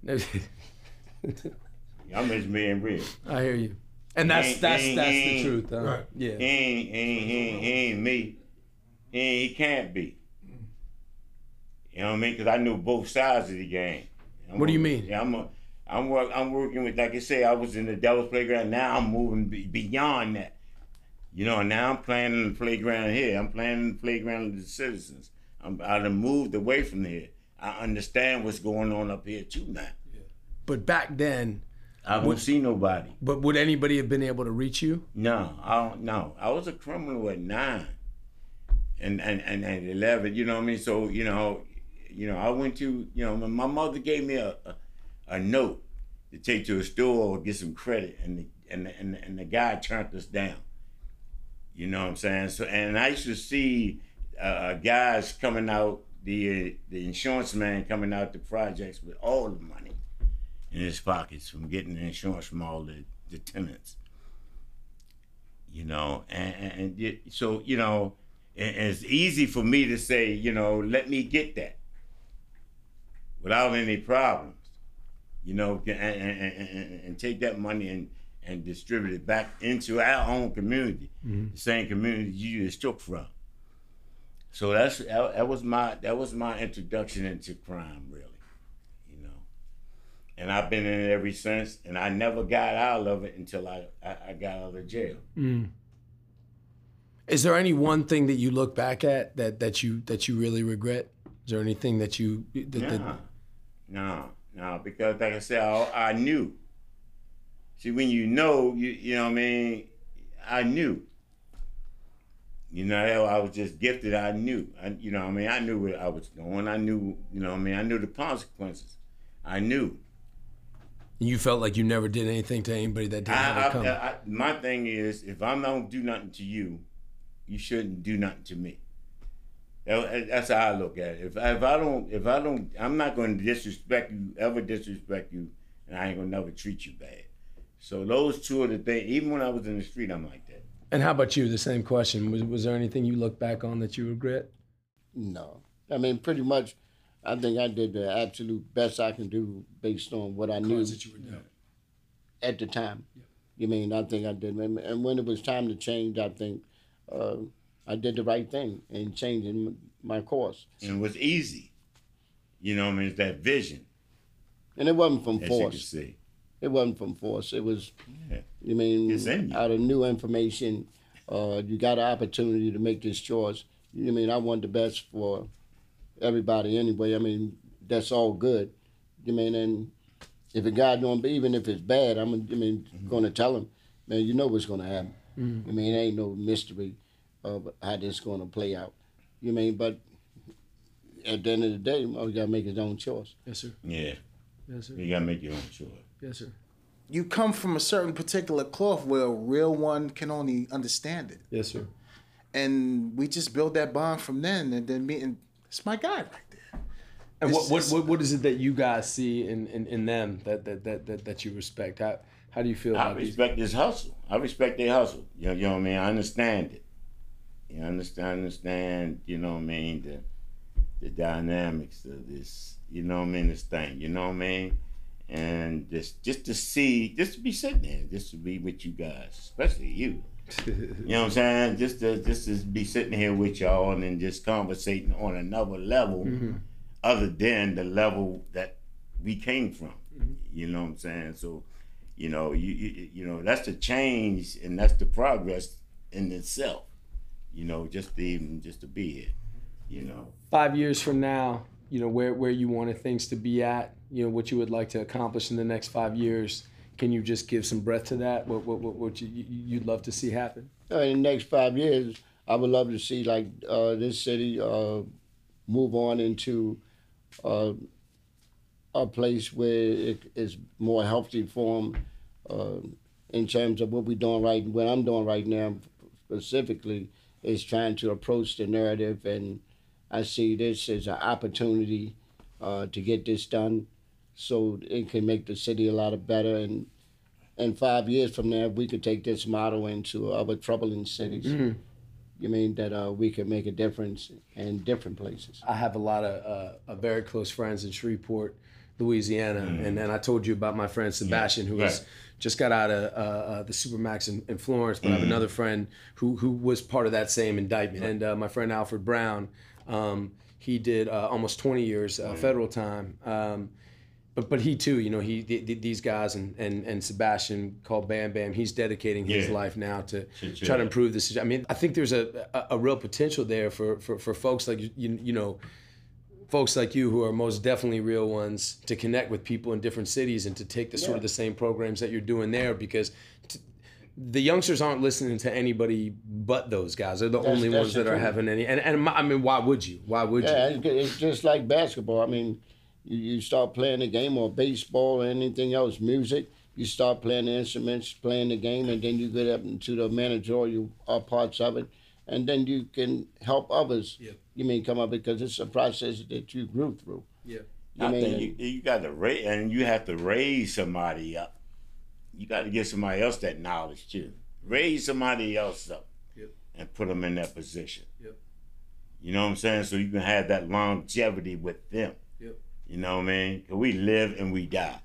I I'm just being real. hear you, and that's Ain't- that's ain't- that's the ain't- truth. Huh? Right. Yeah. He ain't, he ain't, he ain't, he ain't me. He, ain't, he can't be. You know what I mean? Because I knew both sides of the game. I'm What do you working- mean? Yeah, I'm, a, I'm, work, I'm working with, like I say, I was in the Devil's Playground. Now I'm moving be, beyond that. You know, now I'm playing in the playground here. I'm playing in the playground of the citizens. I'm, I done moved away from here. I understand what's going on up here too now. But back then, I wouldn't see nobody. but would anybody have been able to reach you? No, I don't know. I was a criminal at nine and, and, and, and eleven, you know what I mean? So, you know, you know, I went to, you know, my mother gave me a, a, a note to take to a store or get some credit, and the, and, the, and, the, and the guy turned us down. You know what I'm saying? So, and I used to see uh, guys coming out, the, uh, the insurance man coming out the projects with all the money in his pockets from getting the insurance from all the, the tenants. You know, and, and, and it, so, you know, and, and it's easy for me to say, you know, let me get that without any problems, you know, and, and, and, and take that money and, and distribute it back into our own community, mm-hmm. the same community you just took from. So that's that, that was my that was my introduction into crime, really. And I've been in it ever since, and I never got out of it until I, I, I got out of jail. Mm. Is there any one thing that you look back at that, that you that you really regret? Is there anything that you that, No, that, no, no, because like I said, I, I knew. See, when you know, you you know what I mean, I knew. You know, I was just gifted. I knew. I, you know what I mean, I knew where I was going. I knew, you know what I mean, I knew the consequences. I knew. You felt like you never did anything to anybody that didn't have it coming. I, I, my thing is, if I don't do nothing to you, you shouldn't do nothing to me. That, that's how I look at it. If, if I don't, if I don't, I'm not going to disrespect you, ever disrespect you, and I ain't going to never treat you bad. So those two are the things. Even when I was in the street, I'm like that. And how about you? The same question. Was was there anything you look back on that you regret? No. I mean, pretty much, I think I did the absolute best I can do based on what I knew That you were doing. at the time. Yeah. You mean, I think I did. And and when it was time to change, I think uh, I did the right thing in changing my course. And it was easy. You know what I mean? It's that vision, And it wasn't from as you can force. see. It wasn't from force. It was, Yeah. you mean, It's in you. out of new information, uh, you got an opportunity to make this choice. You mean, I want the best for everybody anyway. I mean, that's all good. You mean, and if a guy don't, even if it's bad, I'm, I mean, Mm-hmm. going to tell him, man, you know what's going to happen. Mm-hmm. I mean, it ain't no mystery of how this going to play out. You mean, but at the end of the day, oh, you got to make his own choice. Yes, sir. Yeah. Yes, sir. You gotta make your own choice. Yes, sir. You come from a certain particular cloth where a real one can only understand it. Yes, sir. And we just built that bond from then, and then me and it's my guy right there. And It's what, what just- what what is it that you guys see in, in, in them that, that, that, that, that you respect? How how do you feel I about these? respect this hustle. I respect their hustle. You know, you know what I mean? I understand it. You understand, understand, you know what I mean, the the dynamics of this, you know what I mean, this thing, you know what I mean? And just just to see, just to be sitting there, just to be with you guys, especially you. You know what I'm saying? Just to just to be sitting here with y'all and then just conversating on another level Mm-hmm. other than the level that we came from. Mm-hmm. You know what I'm saying? So, you know, you, you you know, that's the change and that's the progress in itself. You know, just to even just to be here. You know. Five years from now, you know, where, where you wanted things to be at, you know, what you would like to accomplish in the next five years. Can you just give some breath to that? What what what, what you, you'd love to see happen? Uh, in the next five years, I would love to see like uh, this city uh, move on into uh, a place where it is more healthy for them uh, in terms of what we're doing right. What I'm doing right now, specifically, is trying to approach the narrative, and I see this as an opportunity uh, to get this done, so it can make the city a lot better. And and five years from now, we could take this model into other troubling cities. Mm-hmm. You mean that uh, we can make a difference in different places? I have a lot of uh, uh, very close friends in Shreveport, Louisiana, and then I told you about my friend Sebastian, who was right. just got out of uh, uh, the Supermax in, in Florence. But I have another friend who who was part of that same indictment, and uh, my friend Alfred Brown. Um, he did uh, almost twenty years uh, federal time. Um, But but he too, you know, he th- th- these guys and, and, and Sebastian called Bam Bam. He's dedicating his Yeah. life now to Sure, sure. try to improve this. I mean, I think there's a, a, a real potential there for, for, for folks like you, you you know, folks like you who are most definitely real ones to connect with people in different cities and to take the sort of the same programs that you're doing there, because t- the youngsters aren't listening to anybody but those guys. They're the That's- only that's ones that the are truth. having any. And, and my- I mean, why would you? Why would Yeah, you? it's, it's just like basketball. I mean, you, you start playing the game, or baseball or anything else, music. You start playing the instruments, playing the game, and then you get up into the managerial uh, parts of it, and then you can help others. Yeah. You mean come up, because it's a process that you grew through. Yeah. You I mean, think you, you got to raise, and you have to raise somebody up. You got to give somebody else that knowledge too. Raise somebody else up, Yep. and put them in that position. Yep. You know what I'm saying? So you can have that longevity with them. Yep. You know what I mean? 'Cause we live and we die.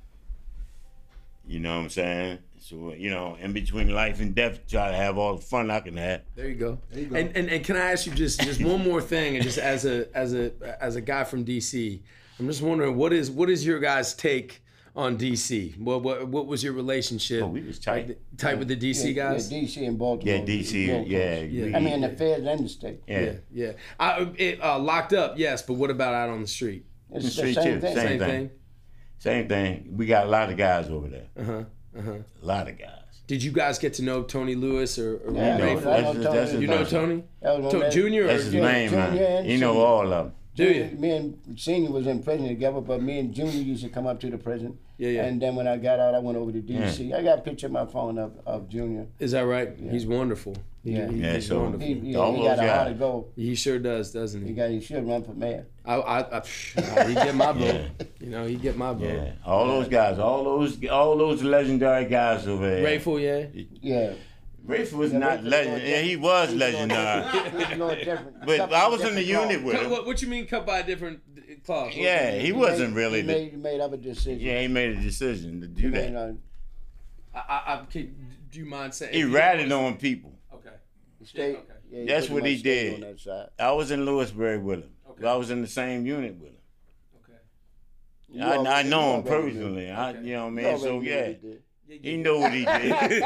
You know what I'm saying? So, you know, in between life and death, try to have all the fun I can have. There you go. There you go. And, and and can I ask you just just one more thing? And just as a as a as a guy from D C, I'm just wondering what is what is your guys' take on D C? What what what was your relationship? Oh, we was tight. Like, tight with the D C yeah, guys. Yeah, D C and Baltimore. Yeah, D C, real close. yeah. Yeah. we- I mean, the feds and the state. yeah. Yeah, yeah. I, it, uh, locked up, yes, but what about out on the street? It's The the street same too, thing. same Same thing. thing. Same thing. We got a lot of guys over there. Uh huh. Uh huh. A lot of guys. Did you guys get to know Tony Lewis or, or Yeah, Ray I Ford? know that's, Tony. that's his You know name. Tony? That was To- when they- Junior? That's or, his Yeah, name, Junior man. and You know Senior. all of them. Do you? Me and Senior was in prison together, but me and Junior used to come up to the prison. Yeah, yeah. And then when I got out, I went over to D C. I got a picture on my phone of, of Junior. Is that right? He's wonderful. He- Yeah. he- Yeah, he's so- wonderful. He, he, All he those got a heart guys. to go. He sure does, doesn't He he? got. He should run for mayor. I, I, I psh, he get my vote. You know, he get my vote. Yeah. All those guys, all those all those legendary guys over there. Rayful, yeah. Yeah. Rayful was Yeah, not Rayful legend. was Yeah, he was He's a little legendary. different. He's a little different. But Cut I by was in the different unit cloth. with Cut- him. what, what you mean cut by a different cloth? What- Yeah, he He wasn't made- really He the. made, he made up a decision. Yeah, he made a decision to do He made, that. uh, I, I, I, can, do you mind saying? He ratted on people. Okay. Stay, Okay. Yeah, he That's pretty what he much stayed did. On that side. I was in Lewisburg with him. Okay. I was in the same unit with him. Okay. You I, I already- know you him already knew. personally. I, Okay. you know what I You mean? So already knew yeah, what he did. he knew what he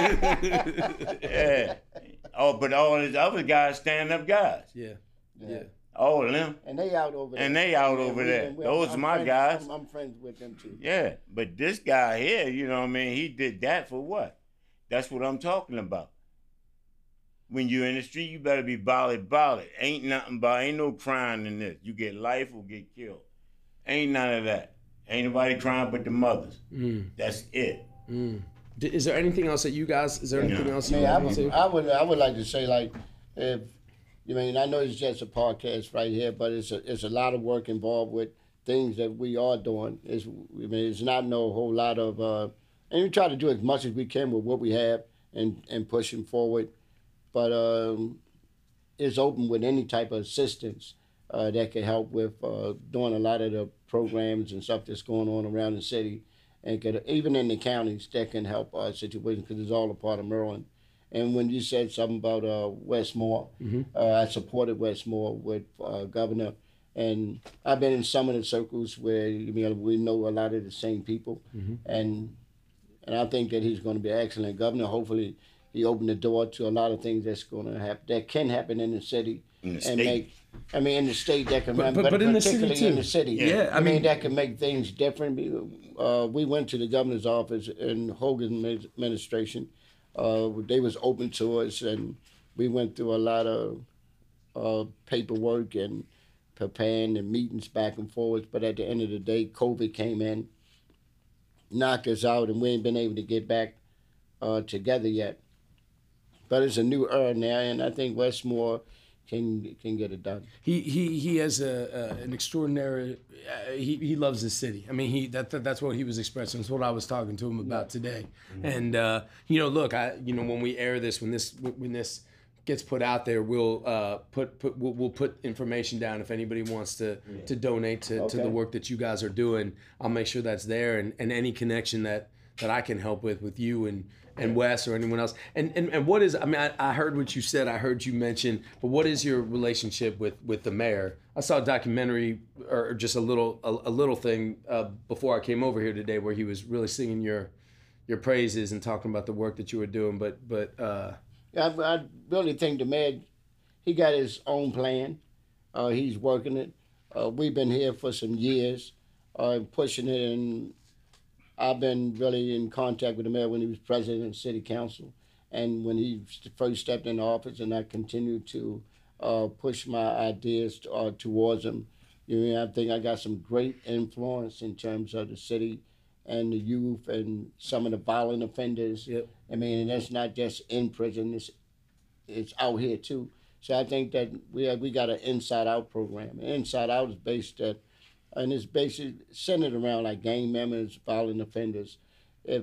did. Yeah. Oh, but all his other guys, stand up guys, Yeah. Yeah. Yeah. all of them. And they out over there. And they out Yeah, over we- there. we- Those I'm are my friends- guys. I'm, I'm friends with them too. Yeah, but this guy here, you know what I mean? He did that for what? That's what I'm talking about. When you're in the street, you better be bolly bolly. Ain't nothing about, ain't no crime in this. You get life or get killed. Ain't none of that. Ain't nobody crying but the mothers. Mm. That's it. Mm. D- Is there anything else that you guys? Is there anything Yeah. else I you mean, I want to would, say? I would, I would like to say, like, if you mean, I know it's just a podcast right here, but it's a, it's a lot of work involved with things that we are doing. It's, I mean, it's not no whole lot of, uh, and we try to do as much as we can with what we have and and pushing forward, but um, it's open with any type of assistance uh, that can help with uh, doing a lot of the programs and stuff that's going on around the city, and could, even in the counties that can help our situation because it's all a part of Maryland. And when you said something about uh, Westmore, Mm-hmm. uh, I supported Westmore with uh, Governor, and I've been in some of the circles where you know, we know a lot of the same people, Mm-hmm. and and I think that he's going to be an excellent governor. Hopefully, he opened the door to a lot of things that's going to happen that can happen in the city In the and state. make. I mean, in the state that can But- run, but- but, but in the city, particularly in too. the city. Yeah, I I mean, mean- that can make things different. Uh, we went to the governor's office in Hogan administration. Uh, they was open to us, and we went through a lot of uh, paperwork and preparing and meetings back and forth. But at the end of the day, COVID came in, knocked us out, and we ain't been able to get back uh, together yet. But it's a new era now, and I think Westmore can can get it done. He he he has a, a an extraordinary. Uh, he he loves his city. I mean, he that, that that's what he was expressing. That's what I was talking to him about today. And uh, you know, look, I you know when we air this, when this when this gets put out there, we'll uh, put put we'll, we'll put information down if anybody wants to to donate to, to the Okay. work that you guys are doing. I'll make sure that's there, and, and any connection that that I can help with with you and. And Wes or anyone else, and, and and what is? I mean, I, I heard what you said. I heard you mention, but what is your relationship with, with the mayor? I saw a documentary or just a little a, a little thing uh, before I came over here today, where he was really singing your your praises and talking about the work that you were doing. But but uh, I, I really think the mayor, he got his own plan. Uh, he's working it. Uh, we've been here for some years, uh, pushing it, and I've been really in contact with the mayor when he was president of city council, and when he first stepped into office, and I continue to uh, push my ideas uh, towards him. You know, I think I got some great influence in terms of the city and the youth and some of the violent offenders. Yep. I mean, and that's not just in prison; it's it's out here too. So I think that we have, we got an inside out program. Inside out is based at, and it's basically centered around like gang members, violent offenders. If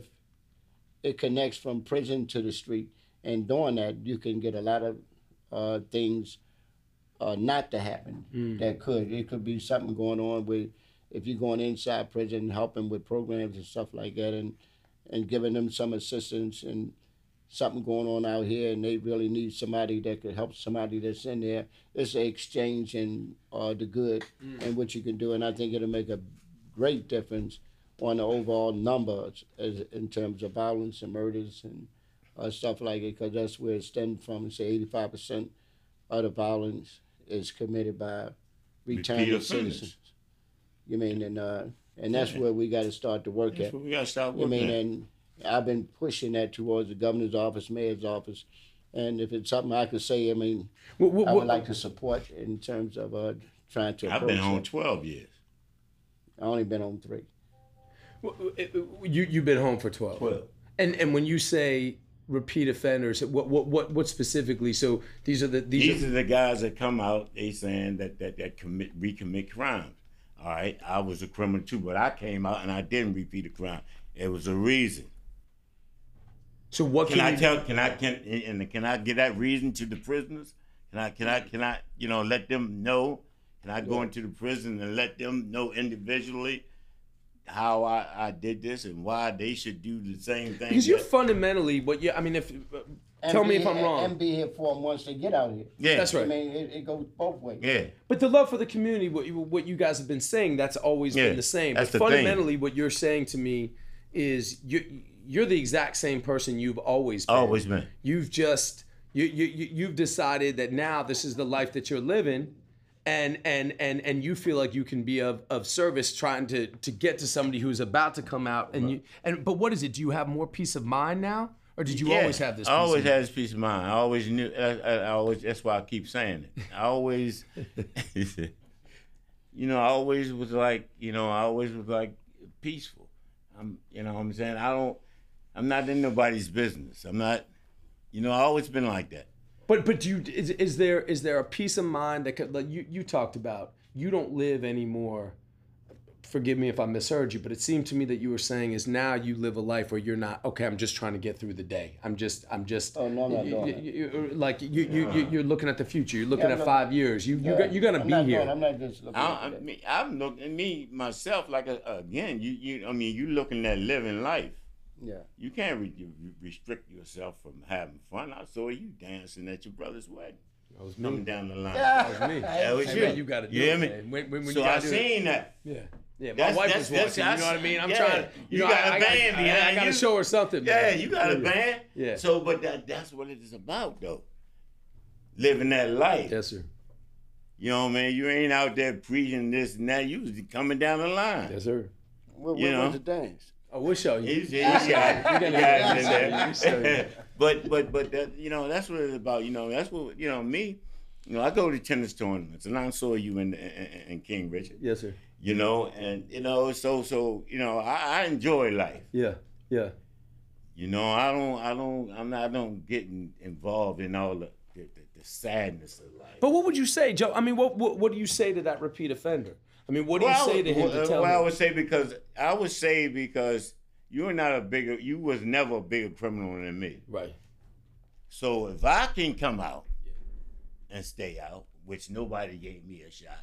it connects from prison to the street, and doing that, you can get a lot of uh, things uh, not to happen Mm. that could. It could be something going on with if you're going inside prison, helping with programs and stuff like that, and and giving them some assistance and something going on out here, and they really need somebody that could help somebody that's in there. It's an exchange in uh, the good and what you can do, and I think it'll make a great difference on the overall numbers as in terms of violence and murders and uh, stuff like it, because that's where it stems from. Say eighty-five percent of the violence is committed by returning Repeat offenders. citizens. You mean, and uh, and that's Yeah. where we got to start to work That's at. what we gotta start I working mean, at. and I've been pushing that towards the governor's office, mayor's office, and if it's something I could say, I mean, what, what, I would what- like to support in terms of uh, trying to. I've approach been home that. twelve years. I only been on three. you you've been home for twelve. Twelve. And and when you say repeat offenders, what what what what specifically? So these are the these, These are, are the guys that come out. They saying that that that commit recommit crimes. All right, I was a criminal too, but I came out and I didn't repeat a crime. It was a reason. so what Can can, I you, tell? Can I can and can I give that reason to the prisoners? Can I can I can I you know let them know? Can I go into the prison and let them know individually how I, I did this and why they should do the same thing? because you're that- fundamentally what you I mean if and tell be me if here- I'm wrong. And be here for them once they get out of here. Yeah, That's right. I mean, it, it goes both ways. Yeah, But the love for the community, what you, what you guys have been saying, that's always Yeah, been the same. that's But the thing. fundamentally, what you're saying to me is you you're the exact same person you've always been. always been. You've just you you you- you've decided that now this is the life that you're living, and and and and you feel like you can be of, of service trying to to get to somebody who's about to come out. And you and but what is it? Do you have more peace of mind now, or did you Yeah, always have this? I always peace of had this peace of mind. I always knew. I, I, I always. That's why I keep saying it. I always, you know, I always was like, you know, I always was like peaceful. I'm, you know, what I'm saying I don't. I'm not in nobody's business. I'm not. You know, I always been like that. But but do you is, is there is there a peace of mind that could, like you you talked about, you don't live anymore. Forgive me if I misheard you, but it seemed to me that you were saying is now you live a life where you're not okay. I'm just trying to get through the day. I'm just I'm just. Oh, no, I'm not you- doing you- that. you- like you you you you're looking at the future. You're looking Yeah, at I'm five years. You you Yeah. got you're gonna I'm be not here. Doing, I'm not just looking I, at I that. mean, I'm looking at me myself like a, again. You you. I mean, you looking at living life. Yeah. You can't re- you restrict yourself from having fun. I saw you dancing at your brother's wedding. That was Coming me. down the line. That was me. That was Hey, you. man, you gotta do You it, hear me? man. When- when- when so you I gotta do it. seen that. Yeah. Yeah, my That's- wife that's- was watching. that's- You know what I mean? I'm yeah. trying. You, You know, got I, a I, band I, I, behind got to you. show her something. Yeah, man. you got a band. Yeah. So, but that, that's what it is about, though. Living that life. Yes, sir. You know what I mean? You ain't out there preaching this and that. You was coming down the line. Yes, sir. Where, You where know. was the dance? I will show you. He's, he's got, You're gonna you got get it in it. You show there. you. but but but that, you know, that's what it's about. You know, that's what you know me. You know, I go to tennis tournaments, and I saw you in, in, in King Richard. Yes, sir. You know, and you know, so so you know, I, I enjoy life. Yeah, yeah. You know, I don't, I don't, I'm not, I don't get in, involved in all the, the, the, the sadness of life. But what would you say, Joe? I mean, what what, what do you say to that repeat offender? I mean, what do you Well, I say would- to him well, to tell well, I him? would say because I would say because you're not a bigger, you was never a bigger criminal than me. Right. So if I can come out and stay out, which nobody gave me a shot,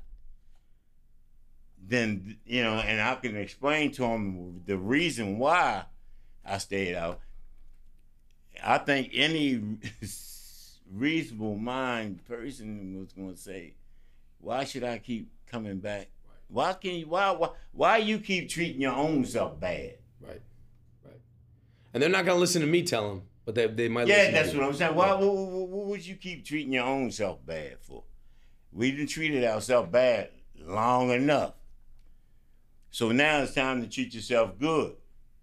then, you know, and I can explain to them the reason why I stayed out, I think any reasonable mind person was going to say, why should I keep coming back? Why can you, why, why, why you keep treating your own self bad? Right. Right. And they're not gonna listen to me tell them, but they they might. Yeah, listen that's to what you. I'm saying. Why, what, what, what would you keep treating your own self bad for? We didn't treated ourselves bad long enough. So now it's time to treat yourself good.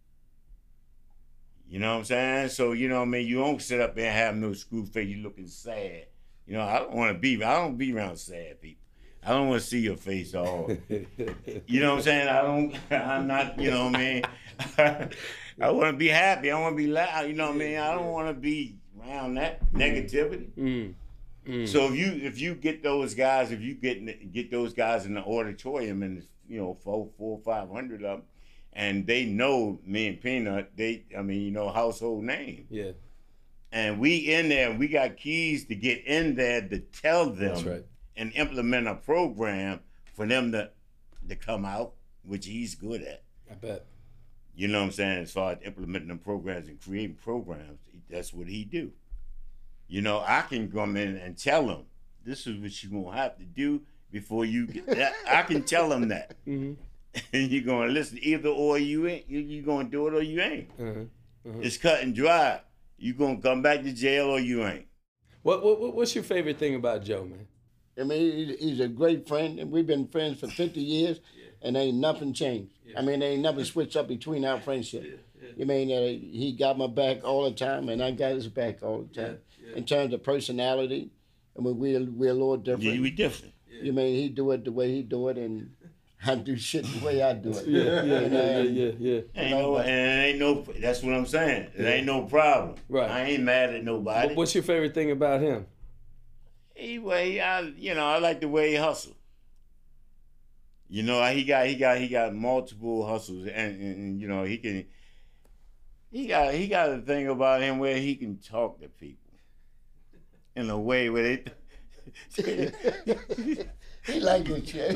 You know what I'm saying? So, you know what I mean? You don't sit up there and have no screw face, you looking sad. You know, I don't want to be, I don't be around sad people. I don't want to see your face all. You know what I'm saying? I don't, I'm not, you know what I mean? I want to be happy. I want to be loud. You know what I mean? I don't want to be around that negativity. Mm. Mm. So if you if you get those guys, if you get get those guys in the auditorium and you know four four five hundred of them, and they know me and Peanut, they I mean you know household name, Yeah. and we in there, we got keys to get in there to tell them That's right. and implement a program for them to to come out, which he's good at. I bet. You know what I'm saying? As far as implementing the programs and creating programs, that's what he do. You know, I can come in and tell him, this is what you're going to have to do before you get that. I can tell him that. Mm-hmm. And you're going to listen. Either or you ain't. You're going to do it or you ain't. Uh-huh. Uh-huh. It's cut and dry. You're going to come back to jail or you ain't. What, what what's your favorite thing about Joe, man? I mean, he- he's a great friend, and we've been friends for fifty years, and ain't nothing changed. I mean, ain't nothing switched up between our friendship. You mean, uh, he got my back all the time, and I got his back all the time. In terms of personality, I mean, we're, we're a little different. Yeah, we different. You mean, he do it the way he do it, and I do shit the way I do it. Yeah, yeah, You yeah, know, yeah, and- yeah, yeah. Ain't no, and it ain't no, that's what I'm saying. It ain't no problem. Right. I ain't mad at nobody. What- What's your favorite thing about him? Anyway, I you know I like the way he hustle. You know he got he got he got multiple hustles, and, and, and, you know he can. He got he got a thing about him where he can talk to people in a way where they He like your shit.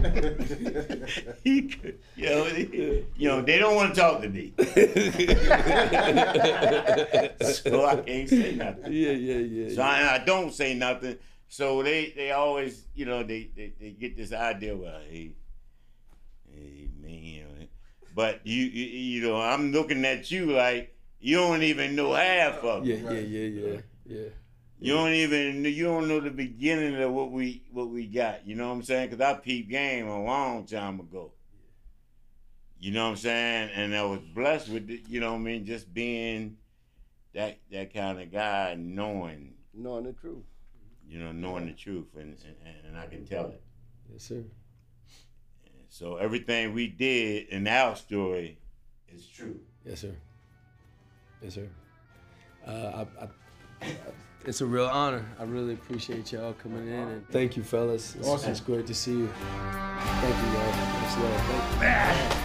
he could, you know, he, you know, they don't want to talk to me. So I can't say nothing. Yeah, yeah, yeah. So I, I don't say nothing. So they, they always, you know, they, they, they get this idea, well, hey, hey, man. But you, you, you know, I'm looking at you like you don't even know half of it. Yeah, yeah, yeah, yeah, yeah. You don't even, you don't know the beginning of what we, what we got. You know what I'm saying? Because I peeped game a long time ago. You know what I'm saying? And I was blessed with it, you know what I mean, just being that that kind of guy, knowing. Knowing the truth. You know, knowing the truth, and, and, and I can tell it. Yes, sir. So everything we did in our story is true. Yes, sir. Yes, sir. Uh, I, I, I, it's a real honor. I really appreciate y'all coming in, and thank you, fellas. It's, Awesome. It's great to see you. Thank you, y'all. Much love. Thank you.